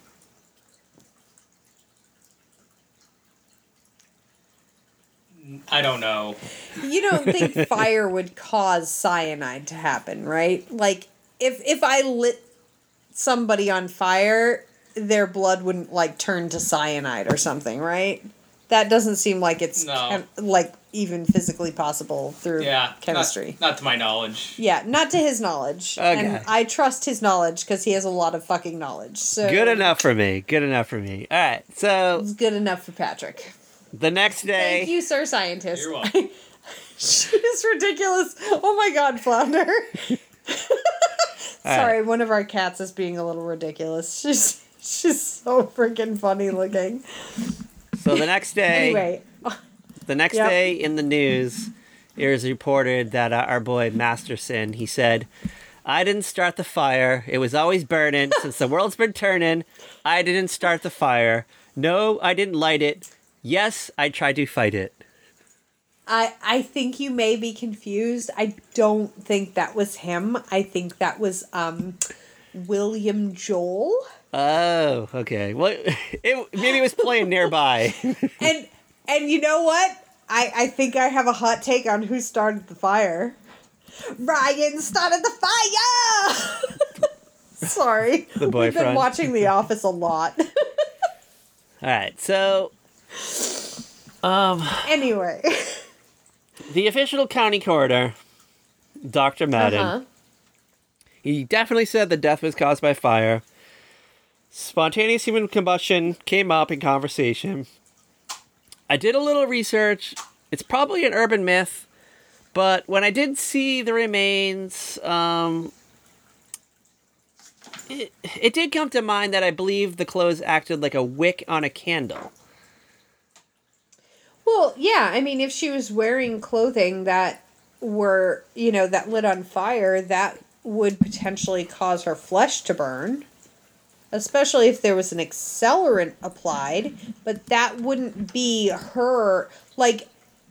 I don't know. You don't think fire would cause cyanide to happen, right? Like, if I lit somebody on fire, their blood wouldn't, like, turn to cyanide or something, right? That doesn't seem like it's, like, even physically possible through chemistry. Not to my knowledge. Yeah, not to his knowledge. Okay. And I trust his knowledge because he has a lot of fucking knowledge. So good enough for me. Good enough for me. All right, so... It's good enough for Patrick. The next day... Thank you, Sir Scientist. You're welcome. She's ridiculous. Oh my god, Flounder. Sorry, one of our cats is being a little ridiculous. She's so freaking funny looking. So the next day... Anyway. The next day in the news, it was reported that our boy Masterson, he said, I didn't start the fire. It was always burning. Since the world's been turning, I didn't start the fire. No, I didn't light it. Yes, I tried to fight it. I think you may be confused. I don't think that was him. I think that was William Joel. Oh, okay. Well, maybe it was playing nearby. And you know what? I think I have a hot take on who started the fire. Ryan started the fire! Sorry. The boyfriend. We've been watching The Office a lot. Alright, so... Anyway. The official county coroner, Dr. Madden, he definitely said the death was caused by fire. Spontaneous human combustion came up in conversation. I did a little research. It's probably an urban myth, but when I did see the remains, it did come to mind that I believe the clothes acted like a wick on a candle. Well, yeah, I mean, if she was wearing clothing that were, that lit on fire, that would potentially cause her flesh to burn. Especially if there was an accelerant applied, but that wouldn't be her, like,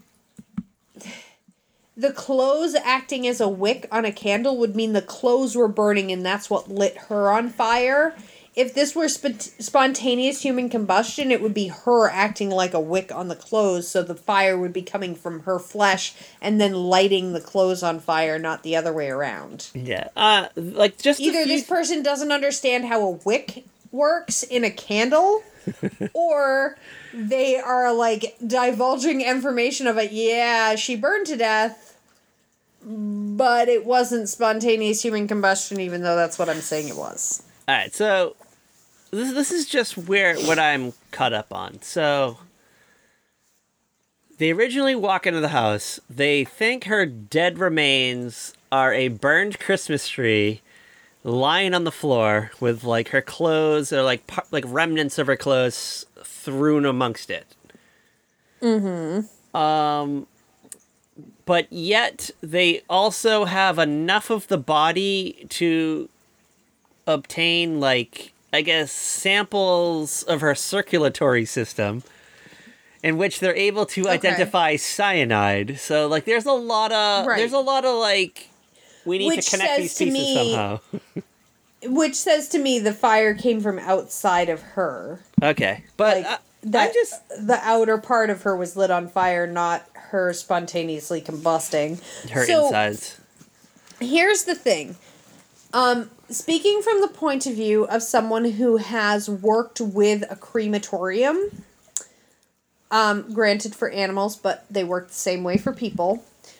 the clothes acting as a wick on a candle would mean the clothes were burning and that's what lit her on fire. If this were spontaneous human combustion, it would be her acting like a wick on the clothes, so the fire would be coming from her flesh and then lighting the clothes on fire, not the other way around. Yeah. Like, just either this person doesn't understand how a wick works in a candle, or they are, like, divulging information of it. Yeah, she burned to death, but it wasn't spontaneous human combustion, even though that's what I'm saying it was. All right, so this is just what I'm caught up on. So they originally walk into the house. They think her dead remains are a burned Christmas tree lying on the floor with, like, her clothes or, like remnants of her clothes strewn amongst it. Mm-hmm. But yet they also have enough of the body to obtain, like, I guess, samples of her circulatory system in which they're able to identify cyanide. So, like, there's a lot of, like, we need to connect these pieces somehow. Which says to me the fire came from outside of her. Okay. But like, the outer part of her was lit on fire, not her spontaneously combusting. Her insides. Here's the thing. Speaking from the point of view of someone who has worked with a crematorium, granted for animals, but they work the same way for people,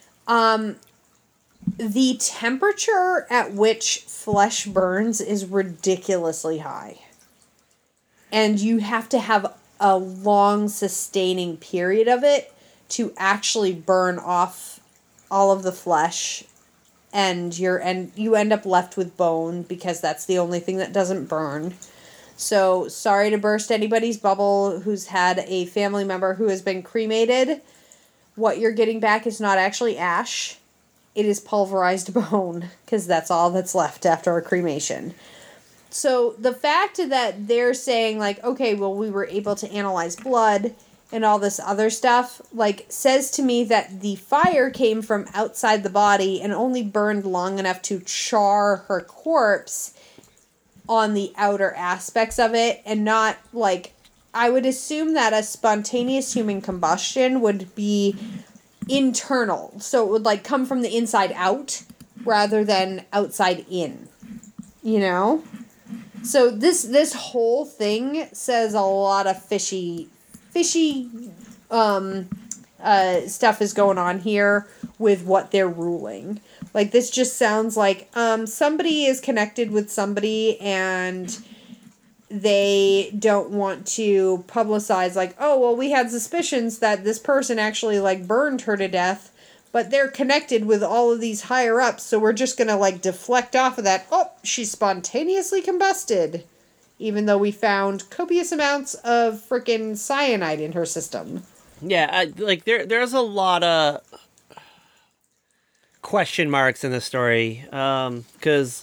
the temperature at which flesh burns is ridiculously high. And you have to have a long sustaining period of it to actually burn off all of the flesh, and you end up left with bone because that's the only thing that doesn't burn. So, sorry to burst anybody's bubble who's had a family member who has been cremated. What you're getting back is not actually ash. It is pulverized bone, because that's all that's left after a cremation. So, the fact that they're saying, like, okay, well, we were able to analyze blood and all this other stuff, like, says to me that the fire came from outside the body and only burned long enough to char her corpse on the outer aspects of it, and not, like, I would assume that a spontaneous human combustion would be internal. So it would, like, come from the inside out rather than outside in. You know? So this whole thing says a lot of fishy stuff is going on here with what they're ruling. Like, this just sounds like somebody is connected with somebody and they don't want to publicize, like, oh, well, we had suspicions that this person actually, like, burned her to death, but they're connected with all of these higher ups, so we're just gonna, like, deflect off of that. Oh, she spontaneously combusted, even though we found copious amounts of frickin' cyanide in her system. Yeah, there's a lot of question marks in the story, because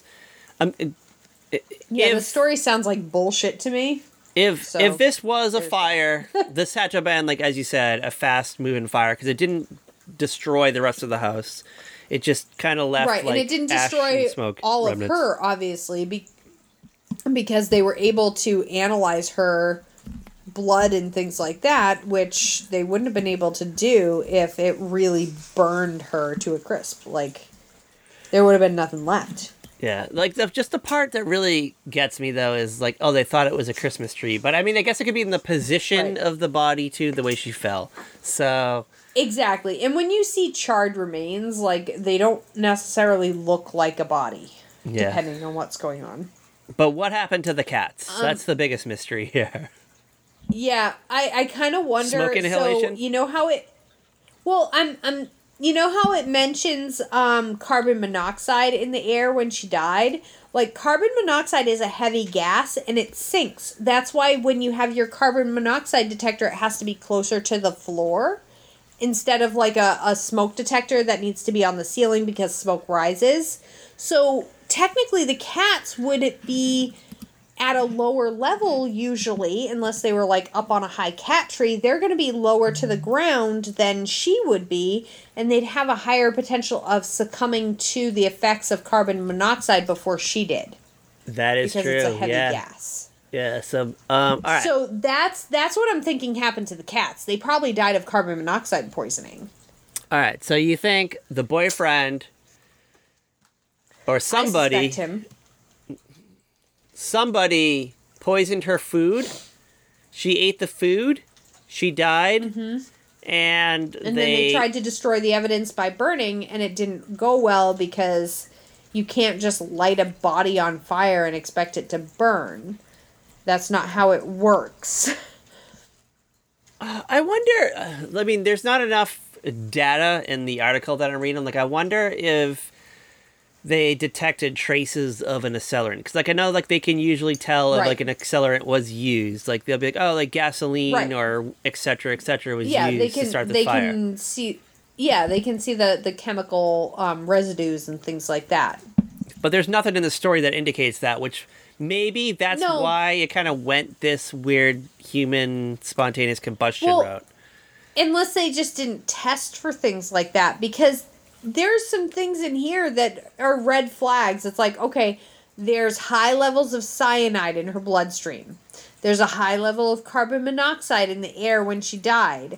the story sounds like bullshit to me. If this was a fire, this had to have been, like, as you said, a fast-moving fire, because it didn't destroy the rest of the house. It just kind of left, right, like, and it didn't ash destroy and smoke all remnants. of her, obviously, because they were able to analyze her blood and things like that, which they wouldn't have been able to do if it really burned her to a crisp. Like, there would have been nothing left. Yeah, like, just the part that really gets me, though, is, like, oh, they thought it was a Christmas tree. But, I mean, I guess it could be in the position of the body, too, the way she fell. So... Exactly. And when you see charred remains, like, they don't necessarily look like a body, depending on what's going on. But what happened to the cats? That's the biggest mystery here. Yeah, I kind of wonder... Smoke inhalation? So, you know how it... Well, you know how it mentions carbon monoxide in the air when she died? Like, carbon monoxide is a heavy gas, and it sinks. That's why when you have your carbon monoxide detector, it has to be closer to the floor, instead of, like, a smoke detector that needs to be on the ceiling because smoke rises. So, technically, the cats would be at a lower level, usually, unless they were, like, up on a high cat tree. They're going to be lower to the ground than she would be, and they'd have a higher potential of succumbing to the effects of carbon monoxide before she did. That is true, because it's a heavy gas. Yeah, so, all right. So that's what I'm thinking happened to the cats. They probably died of carbon monoxide poisoning. All right, so you think the boyfriend or somebody... I suspect him. Somebody poisoned her food. She ate the food. She died. Mm-hmm. And then they tried to destroy the evidence by burning, and it didn't go well because you can't just light a body on fire and expect it to burn. That's not how it works. I wonder, I mean, there's not enough data in the article that I'm reading. Like, I wonder if they detected traces of an accelerant. Because, like, I know, like, they can usually tell if, like, an accelerant was used. Like, they'll be like, oh, like, gasoline or et cetera, was used to start the fire. Can see, they can see the chemical residues and things like that. But there's nothing in the story that indicates that, which maybe that's why it kind of went this weird human spontaneous combustion route. Unless they just didn't test for things like that, because there's some things in here that are red flags. It's like, okay, there's high levels of cyanide in her bloodstream. There's a high level of carbon monoxide in the air when she died.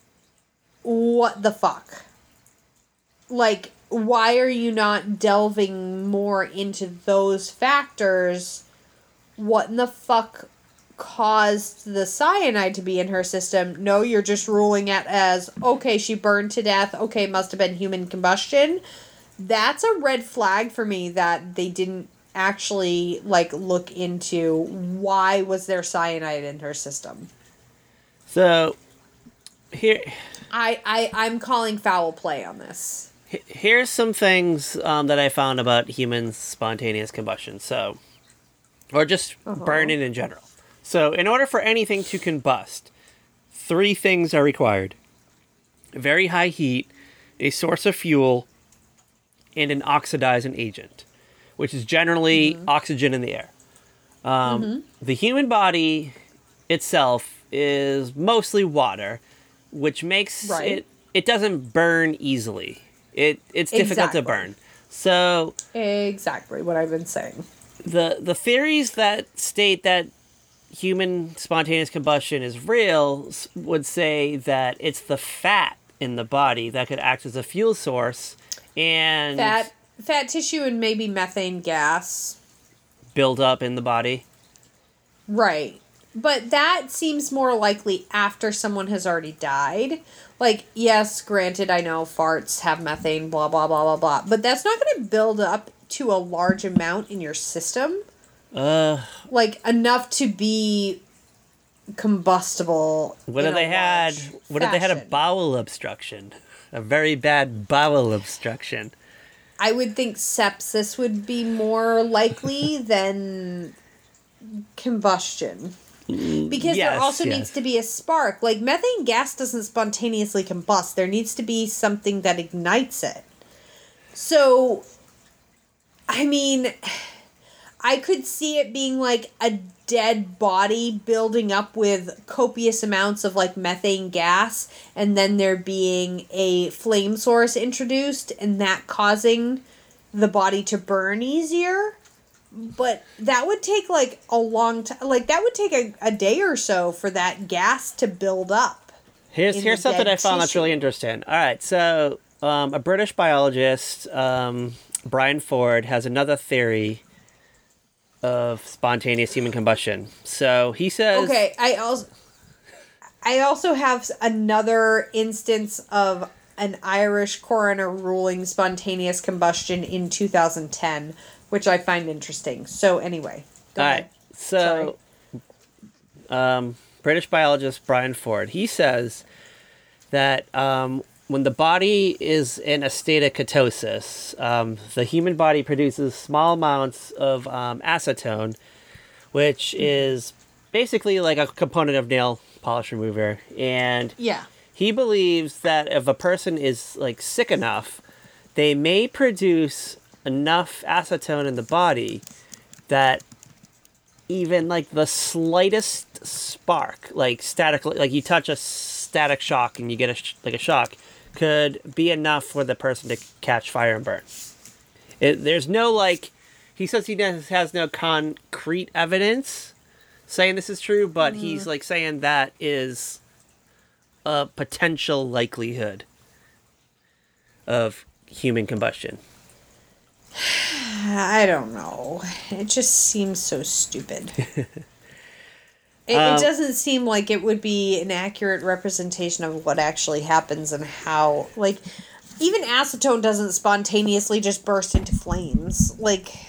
What the fuck? Like, why are you not delving more into those factors? What in the fuck caused the cyanide to be in her system? No, you're just ruling it as, okay, she burned to death. Okay, must have been human combustion. That's a red flag for me that they didn't actually, like, look into why was there cyanide in her system. So, here... I'm calling foul play on this. Here's some things that I found about human spontaneous combustion. So, or just burning in general. So, in order for anything to combust, 3 things are required. Very high heat, a source of fuel, and an oxidizing agent, which is generally oxygen in the air. The human body itself is mostly water, which makes it doesn't burn easily. It's difficult to burn. So exactly what I've been saying. The theories that state that human spontaneous combustion is real would say that it's the fat in the body that could act as a fuel source, and fat tissue and maybe methane gas build up in the body. Right. But that seems more likely after someone has already died. Like, yes, granted, I know farts have methane, blah, blah, blah, blah, blah. But that's not going to build up to a large amount in your system. Like, enough to be combustible. What if they had a bowel obstruction? A very bad bowel obstruction. I would think sepsis would be more likely than combustion. Because there also needs to be a spark. Like, methane gas doesn't spontaneously combust. There needs to be something that ignites it. So, I mean, I could see it being like a dead body building up with copious amounts of, like, methane gas, and then there being a flame source introduced, and that causing the body to burn easier. But that would take, like, a long time. Like, that would take a day or so for that gas to build up. Here's something I found that's really interesting. All right, so a British biologist, Brian Ford, has another theory of spontaneous human combustion. So he says... Okay, I also have another instance of an Irish coroner ruling spontaneous combustion in 2010, which I find interesting. So anyway. All right. So, British biologist Brian Ford, he says that when the body is in a state of ketosis, the human body produces small amounts of acetone, which is basically like a component of nail polish remover. And he believes that if a person is, like, sick enough, they may produce enough acetone in the body that even, like, the slightest spark, like static, like you touch a static shock and you get a shock, could be enough for the person to catch fire and burn. There's no, like, he says he has no concrete evidence saying this is true, but he's, like, saying that is a potential likelihood of human combustion. I don't know. It just seems so stupid. It doesn't seem like it would be an accurate representation of what actually happens and how, like, even acetone doesn't spontaneously just burst into flames. Like,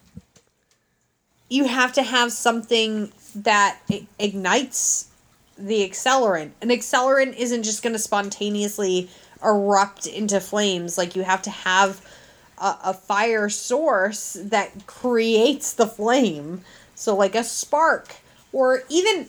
you have to have something that ignites the accelerant. An accelerant isn't just going to spontaneously erupt into flames. Like, you have to have a fire source that creates the flame. So, like, a spark. Or even,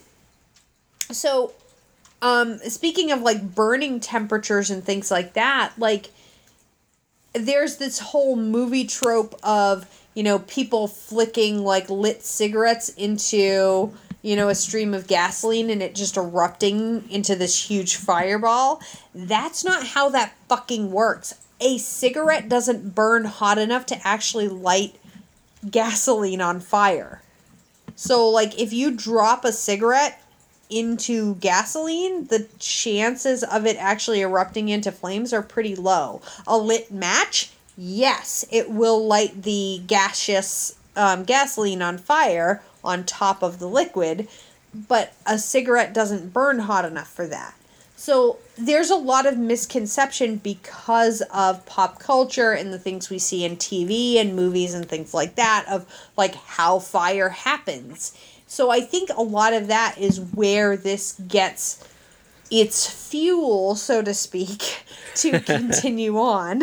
so, speaking of, like, burning temperatures and things like that, like, there's this whole movie trope of, you know, people flicking, like, lit cigarettes into, you know, a stream of gasoline and it just erupting into this huge fireball. That's not how that fucking works. A cigarette doesn't burn hot enough to actually light gasoline on fire. So, like, if you drop a cigarette into gasoline, the chances of it actually erupting into flames are pretty low. A lit match, yes, it will light the gaseous gasoline on fire on top of the liquid, but a cigarette doesn't burn hot enough for that. So there's a lot of misconception because of pop culture and the things we see in TV and movies and things like that of, like, how fire happens. So I think a lot of that is where this gets its fuel, so to speak, to continue on.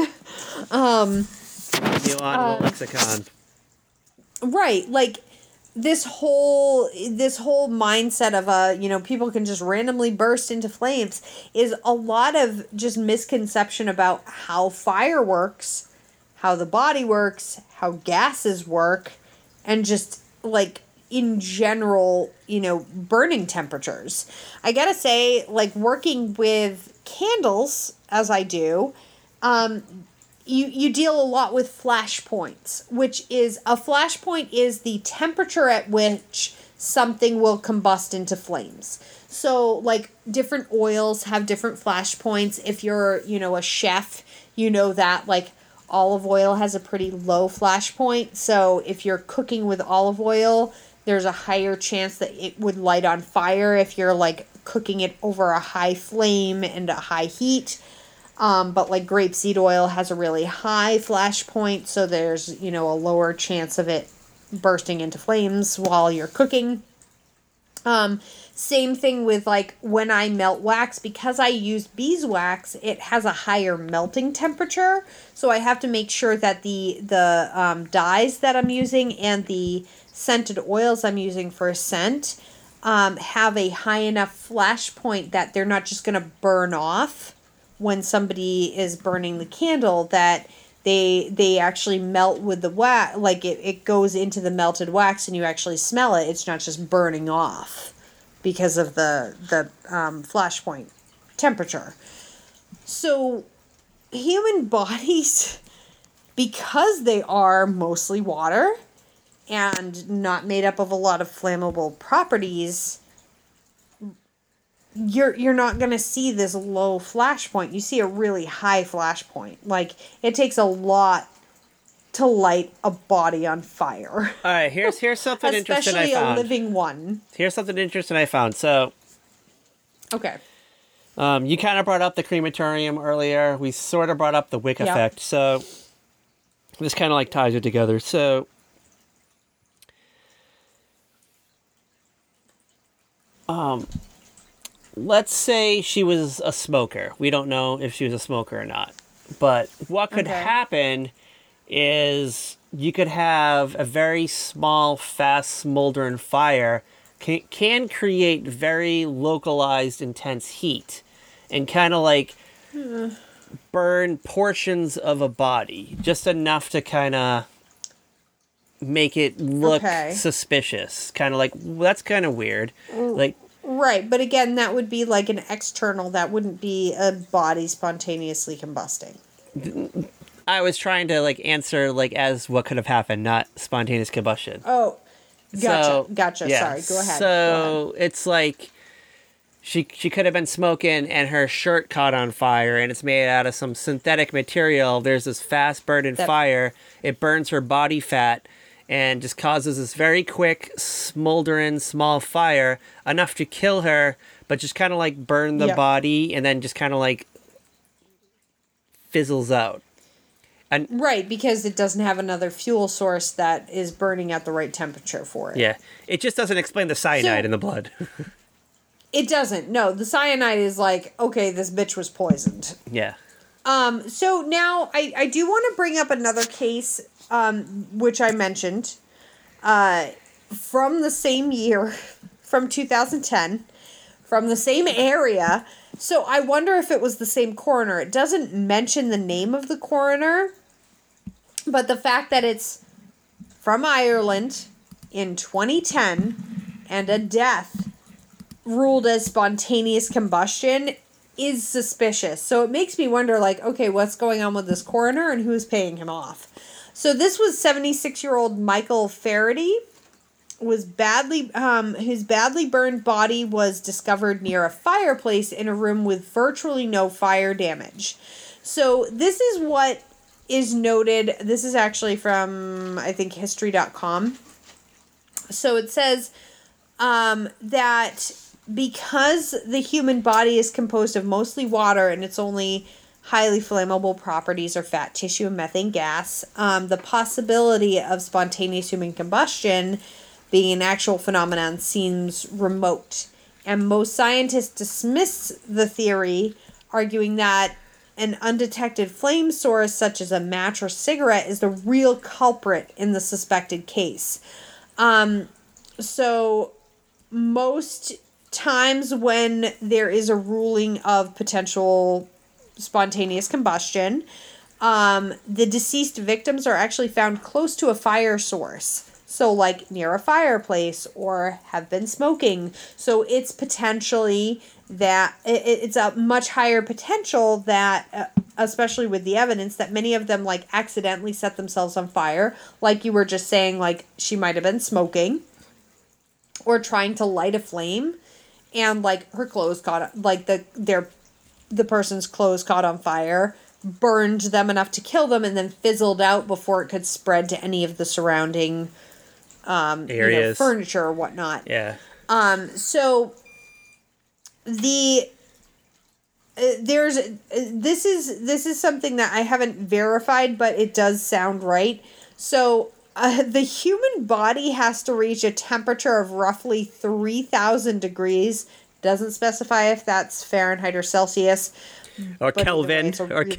Continue on the lexicon. Right, like, this whole mindset of, you know, people can just randomly burst into flames is a lot of just misconception about how fire works, how the body works, how gases work, and just, like, in general, you know, burning temperatures. I gotta say, like, working with candles, as I do, you deal a lot with flash points, which is, a flash point is the temperature at which something will combust into flames. So, like, different oils have different flash points. If you're, you know, a chef, you know that, like, olive oil has a pretty low flash point. So if you're cooking with olive oil, there's a higher chance that it would light on fire if you're, like, cooking it over a high flame and a high heat. But, like, grapeseed oil has a really high flash point, so there's, you know, a lower chance of it bursting into flames while you're cooking. Same thing with, like, when I melt wax, because I use beeswax, it has a higher melting temperature, so I have to make sure that the dyes that I'm using and the scented oils I'm using for a scent have a high enough flash point that they're not just going to burn off when somebody is burning the candle, that they actually melt with the wax, like it goes into the melted wax and you actually smell it. It's not just burning off because of the flash point temperature. So human bodies, because they are mostly water and not made up of a lot of flammable properties, you're not going to see this low flash point. You see a really high flash point. Like, it takes a lot to light a body on fire. All right, here's something interesting I found. Especially a living one. Here's something interesting I found. So, okay. You kind of brought up the crematorium earlier. We sort of brought up the wick effect. So, this kind of, like, ties it together. So, let's say she was a smoker. We don't know if she was a smoker or not. But what could happen is you could have a very small, fast, smoldering fire can create very localized, intense heat and kind of, like, burn portions of a body. Just enough to kind of make it look suspicious. Kind of like, well, that's kind of weird. Like, right, but again, that would be like an external. That wouldn't be a body spontaneously combusting. I was trying to, like, answer, like, as what could have happened, not spontaneous combustion. Oh, gotcha. Yeah. Sorry, go ahead. So it's like she could have been smoking and her shirt caught on fire and it's made out of some synthetic material. There's this fast burning fire. It burns her body fat and just causes this very quick, smoldering, small fire, enough to kill her, but just kind of like burn the body and then just kind of like fizzles out. And right, because it doesn't have another fuel source that is burning at the right temperature for it. Yeah, it just doesn't explain the cyanide in the blood. It doesn't. No, the cyanide is like, okay, this bitch was poisoned. Yeah. So now I do want to bring up another case, which I mentioned, from the same year, from 2010, from the same area. So I wonder if it was the same coroner. It doesn't mention the name of the coroner, but the fact that it's from Ireland in 2010 and a death ruled as spontaneous combustion is suspicious. So it makes me wonder, like, okay, what's going on with this coroner and who's paying him off? So this was 76-year-old Michael Faraday. Was badly his badly burned body was discovered near a fireplace in a room with virtually no fire damage. So this is what is noted. This is actually from, I think, history.com. So it says that because the human body is composed of mostly water and its only highly flammable properties are fat tissue and methane gas, the possibility of spontaneous human combustion being an actual phenomenon seems remote. And most scientists dismiss the theory, arguing that an undetected flame source such as a match or cigarette is the real culprit in the suspected case. So most times when there is a ruling of potential spontaneous combustion, the deceased victims are actually found close to a fire source. So like near a fireplace or have been smoking. So it's potentially that it's a much higher potential that, especially with the evidence, that many of them like accidentally set themselves on fire. Like you were just saying, like she might have been smoking or trying to light a flame and like her clothes caught, like the person's clothes caught on fire, burned them enough to kill them and then fizzled out before it could spread to any of the surrounding areas, furniture or whatnot. Yeah. So this is something that I haven't verified, but it does sound right. So the human body has to reach a temperature of roughly 3,000 degrees. Doesn't specify if that's Fahrenheit or Celsius. Or Kelvin.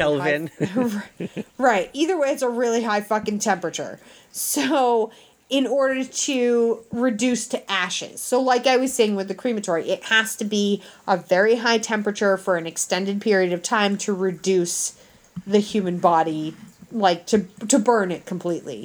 Right. Either way, it's a really high fucking temperature. So in order to reduce to ashes. So like I was saying with the crematory, it has to be a very high temperature for an extended period of time to reduce the human body, like to burn it completely.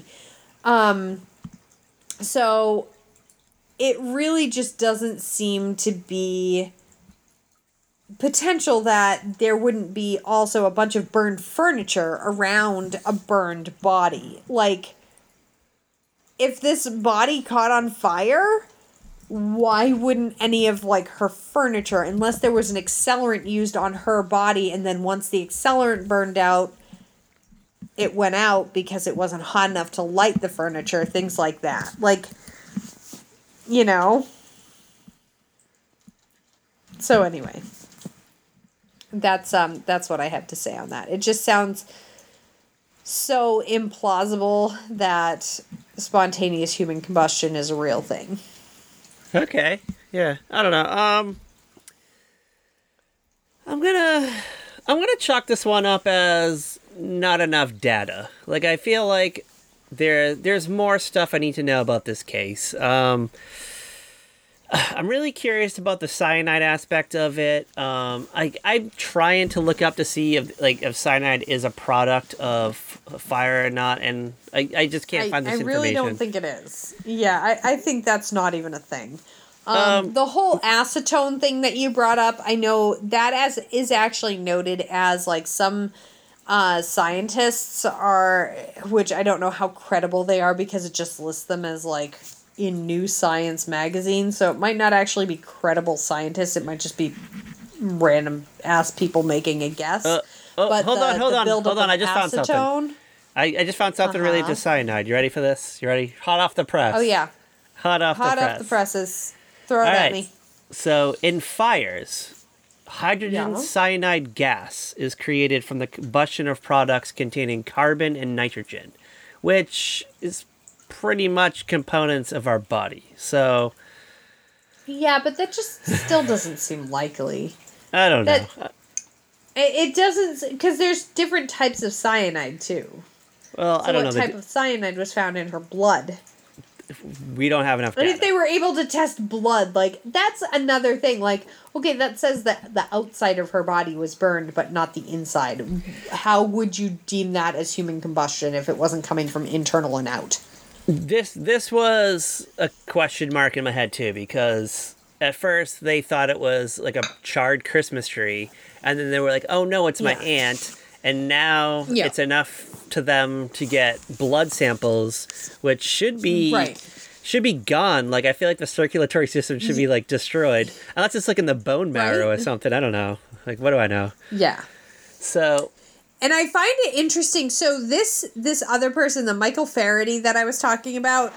So it really just doesn't seem to be potential that there wouldn't be also a bunch of burned furniture around a burned body. Like, if this body caught on fire, why wouldn't any of, like, her furniture, unless there was an accelerant used on her body, and then once the accelerant burned out, it went out because it wasn't hot enough to light the furniture, things like that. Like, you know. So anyway, that's what I have to say on that. It just sounds so implausible that spontaneous human combustion is a real thing. Okay. Yeah. I don't know. I'm gonna chalk this one up as not enough data. Like, I feel like there's more stuff I need to know about this case. I'm really curious about the cyanide aspect of it. I'm trying to look up to see if cyanide is a product of fire or not, and I just can't find this information. I really don't think it is. Yeah, I think that's not even a thing. The whole acetone thing that you brought up, I know that is actually noted as like some scientists are, which I don't know how credible they are because it just lists them as like in New Science magazine, so it might not actually be credible scientists. It might just be random ass people making a guess. Hold on. I just found something. I just found something related to cyanide. You ready for this? You ready? Hot off the press. Oh, yeah. Hot off the presses. Throw it at me. So, in fires, hydrogen cyanide gas is created from the combustion of products containing carbon and nitrogen, which is pretty much components of our body. So... Yeah, but that just still doesn't seem likely. I don't know. It doesn't... Because there's different types of cyanide, too. Well, I don't know. What type of cyanide was found in her blood? We don't have enough data. But if they were able to test blood, like, that's another thing. Like, okay, that says that the outside of her body was burned, but not the inside. How would you deem that as human combustion if it wasn't coming from internal and out? This was a question mark in my head, too, because at first they thought it was like a charred Christmas tree, and then they were like, oh, no, it's my aunt, and now it's enough to them to get blood samples, which should be gone. Like, I feel like the circulatory system should be, like, destroyed. Unless it's, like, in the bone marrow or something. I don't know. Like, what do I know? Yeah. So... And I find it interesting. So this other person, the Michael Faraday that I was talking about,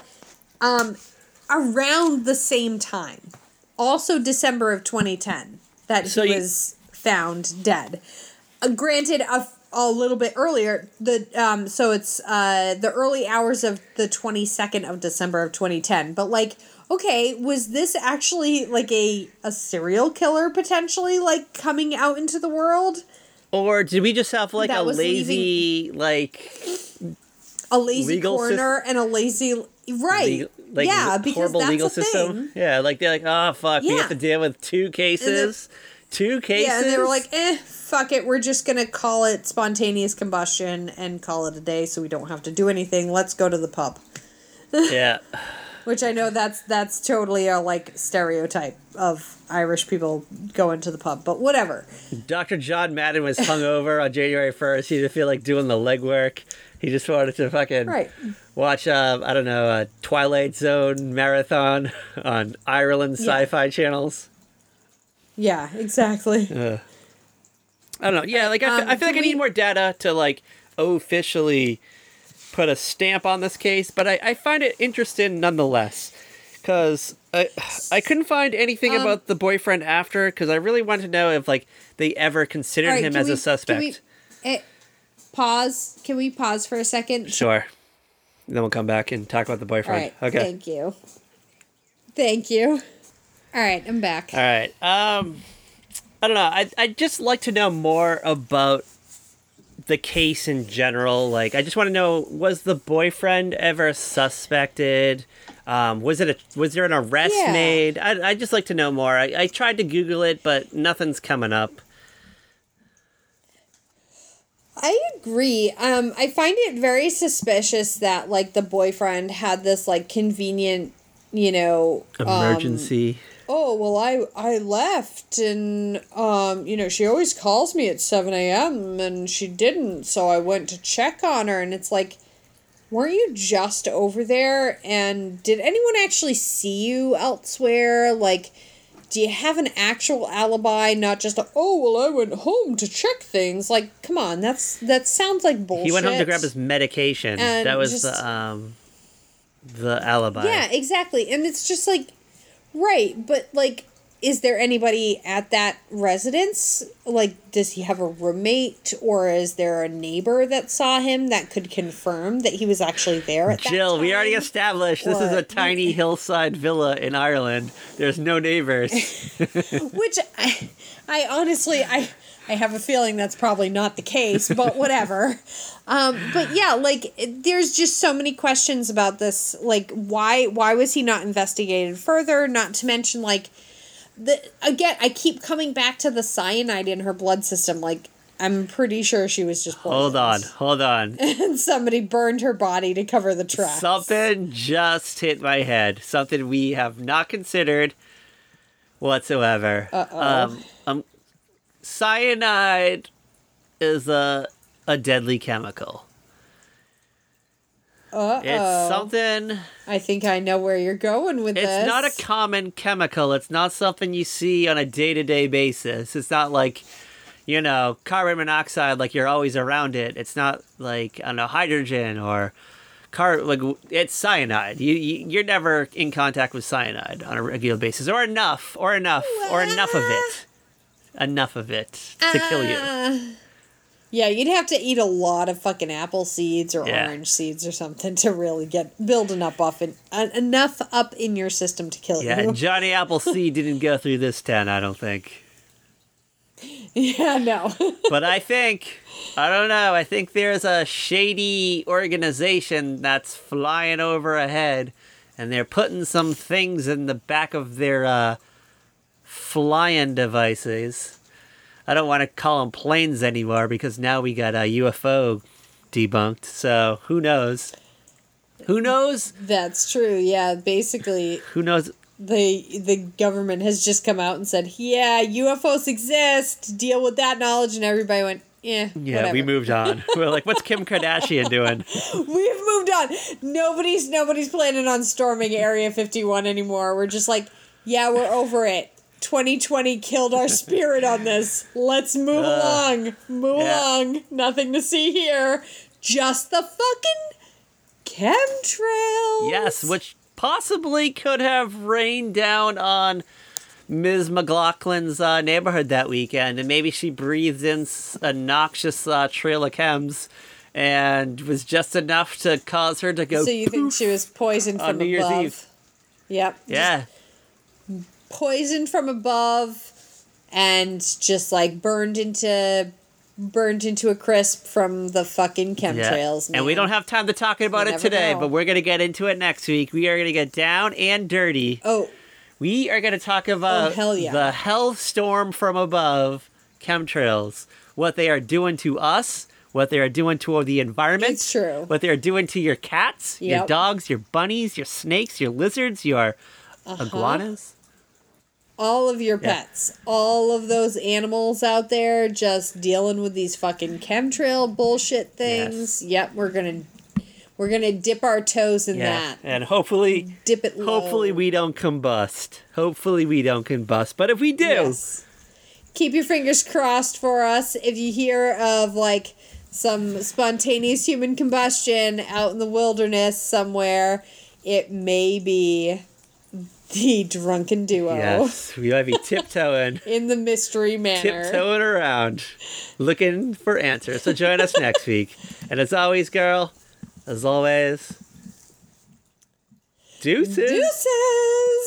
around the same time, also December of 2010, that he was found dead. Granted, a little bit earlier. So it's the early hours of the 22nd of December of 2010. But like, okay, was this actually like a serial killer potentially like coming out into the world? Or did we just have, like, a lazy, a lazy coroner and a lazy... Right. Because horrible that's legal a system. thing. Yeah, like, they're like, oh, fuck, we have to deal with two cases? Two cases? Yeah, and they were like, fuck it, we're just going to call it spontaneous combustion and call it a day so we don't have to do anything. Let's go to the pub. Yeah. Which I know that's totally a, like, stereotype of Irish people going to the pub, but whatever. Dr. John Madden was hungover on January 1st. He didn't feel like doing the legwork. He just wanted to fucking watch, I don't know, a Twilight Zone marathon on Ireland sci-fi channels. Yeah, exactly. I don't know. Yeah, like, I feel like I need more data to, like, officially put a stamp on this case, but I find it interesting nonetheless, because I couldn't find anything about the boyfriend after, because I really wanted to know if, like, they ever considered him as a suspect. Pause. Can we pause for a second? Sure. Then we'll come back and talk about the boyfriend. All right. Okay. Thank you. All right, I'm back. All right. I don't know. I'd just like to know more about the case in general. Like, I just want to know, was the boyfriend ever suspected? Was there an arrest made? I'd just like to know more. I tried to Google it, but nothing's coming up. I agree. I find it very suspicious that, like, the boyfriend had this, like, convenient, emergency. Oh, well, I left, and, she always calls me at 7 a.m., and she didn't, so I went to check on her, and it's like, weren't you just over there, and did anyone actually see you elsewhere? Like, do you have an actual alibi, not just I went home to check things? Like, come on, that sounds like bullshit. He went home to grab his medication. And that was the alibi. Yeah, exactly, and it's just like, right, but, like, is there anybody at that residence? Like, does he have a roommate, or is there a neighbor that saw him that could confirm that he was actually there at that Jill, time? We already established this is a tiny hillside villa in Ireland. There's no neighbors. Which, I honestly, I have a feeling that's probably not the case, but whatever. But yeah, like, there's just so many questions about this. Like, why was he not investigated further? Not to mention, like, again, I keep coming back to the cyanide in her blood system. Like, I'm pretty sure she was just poisoned. Hold on. And somebody burned her body to cover the tracks. Something just hit my head. Something we have not considered whatsoever. Cyanide is a deadly chemical. It's something... I think I know where you're going with this. It's not a common chemical. It's not something you see on a day-to-day basis. It's not like, carbon monoxide, like you're always around it. It's not like, I don't know, hydrogen or it's cyanide. You're never in contact with cyanide on a regular basis, or enough of it to kill you. Yeah, you'd have to eat a lot of fucking apple seeds or orange seeds or something to really build enough up in your system to kill you. Yeah, Johnny Appleseed didn't go through this 10, I don't think. Yeah, no. But I think there's a shady organization that's flying over ahead, and they're putting some things in the back of their flying devices. I don't want to call them planes anymore because now we got a UFO debunked. So who knows? Who knows? That's true. Yeah, basically. Who knows? The government has just come out and said, yeah, UFOs exist. Deal with that knowledge. And everybody went, yeah, whatever. We moved on. We're like, what's Kim Kardashian doing? We've moved on. Nobody's planning on storming Area 51 anymore. We're just like, yeah, we're over it. 2020 killed our spirit on this. Let's move along. Move along. Nothing to see here. Just the fucking chemtrails. Yes, which possibly could have rained down on Ms. McLaughlin's neighborhood that weekend, and maybe she breathed in a noxious trail of chems, and was just enough to cause her to go. So you think she was poisoned from New Year's above? Eve. Yep. Yeah. Poisoned from above, and just like burned into a crisp from the fucking chemtrails. Yeah. And we don't have time to talk about it today, but we're going to get into it next week. We are going to get down and dirty. Oh. We are going to talk about the hellstorm from above, chemtrails, what they are doing to us, what they are doing to the environment. It's true. What they are doing to your cats, your dogs, your bunnies, your snakes, your lizards, your iguanas. All of your pets, all of those animals out there just dealing with these fucking chemtrail bullshit things. Yes. Yep, we're gonna dip our toes in that. And hopefully dip it low. Hopefully we don't combust. But if we do, keep your fingers crossed for us. If you hear of like some spontaneous human combustion out in the wilderness somewhere, it may be the drunken duo. Yes, we might be tiptoeing. In the mystery manner. Tiptoeing around, looking for answers. So join us next week. And as always, girl, deuces. Deuces.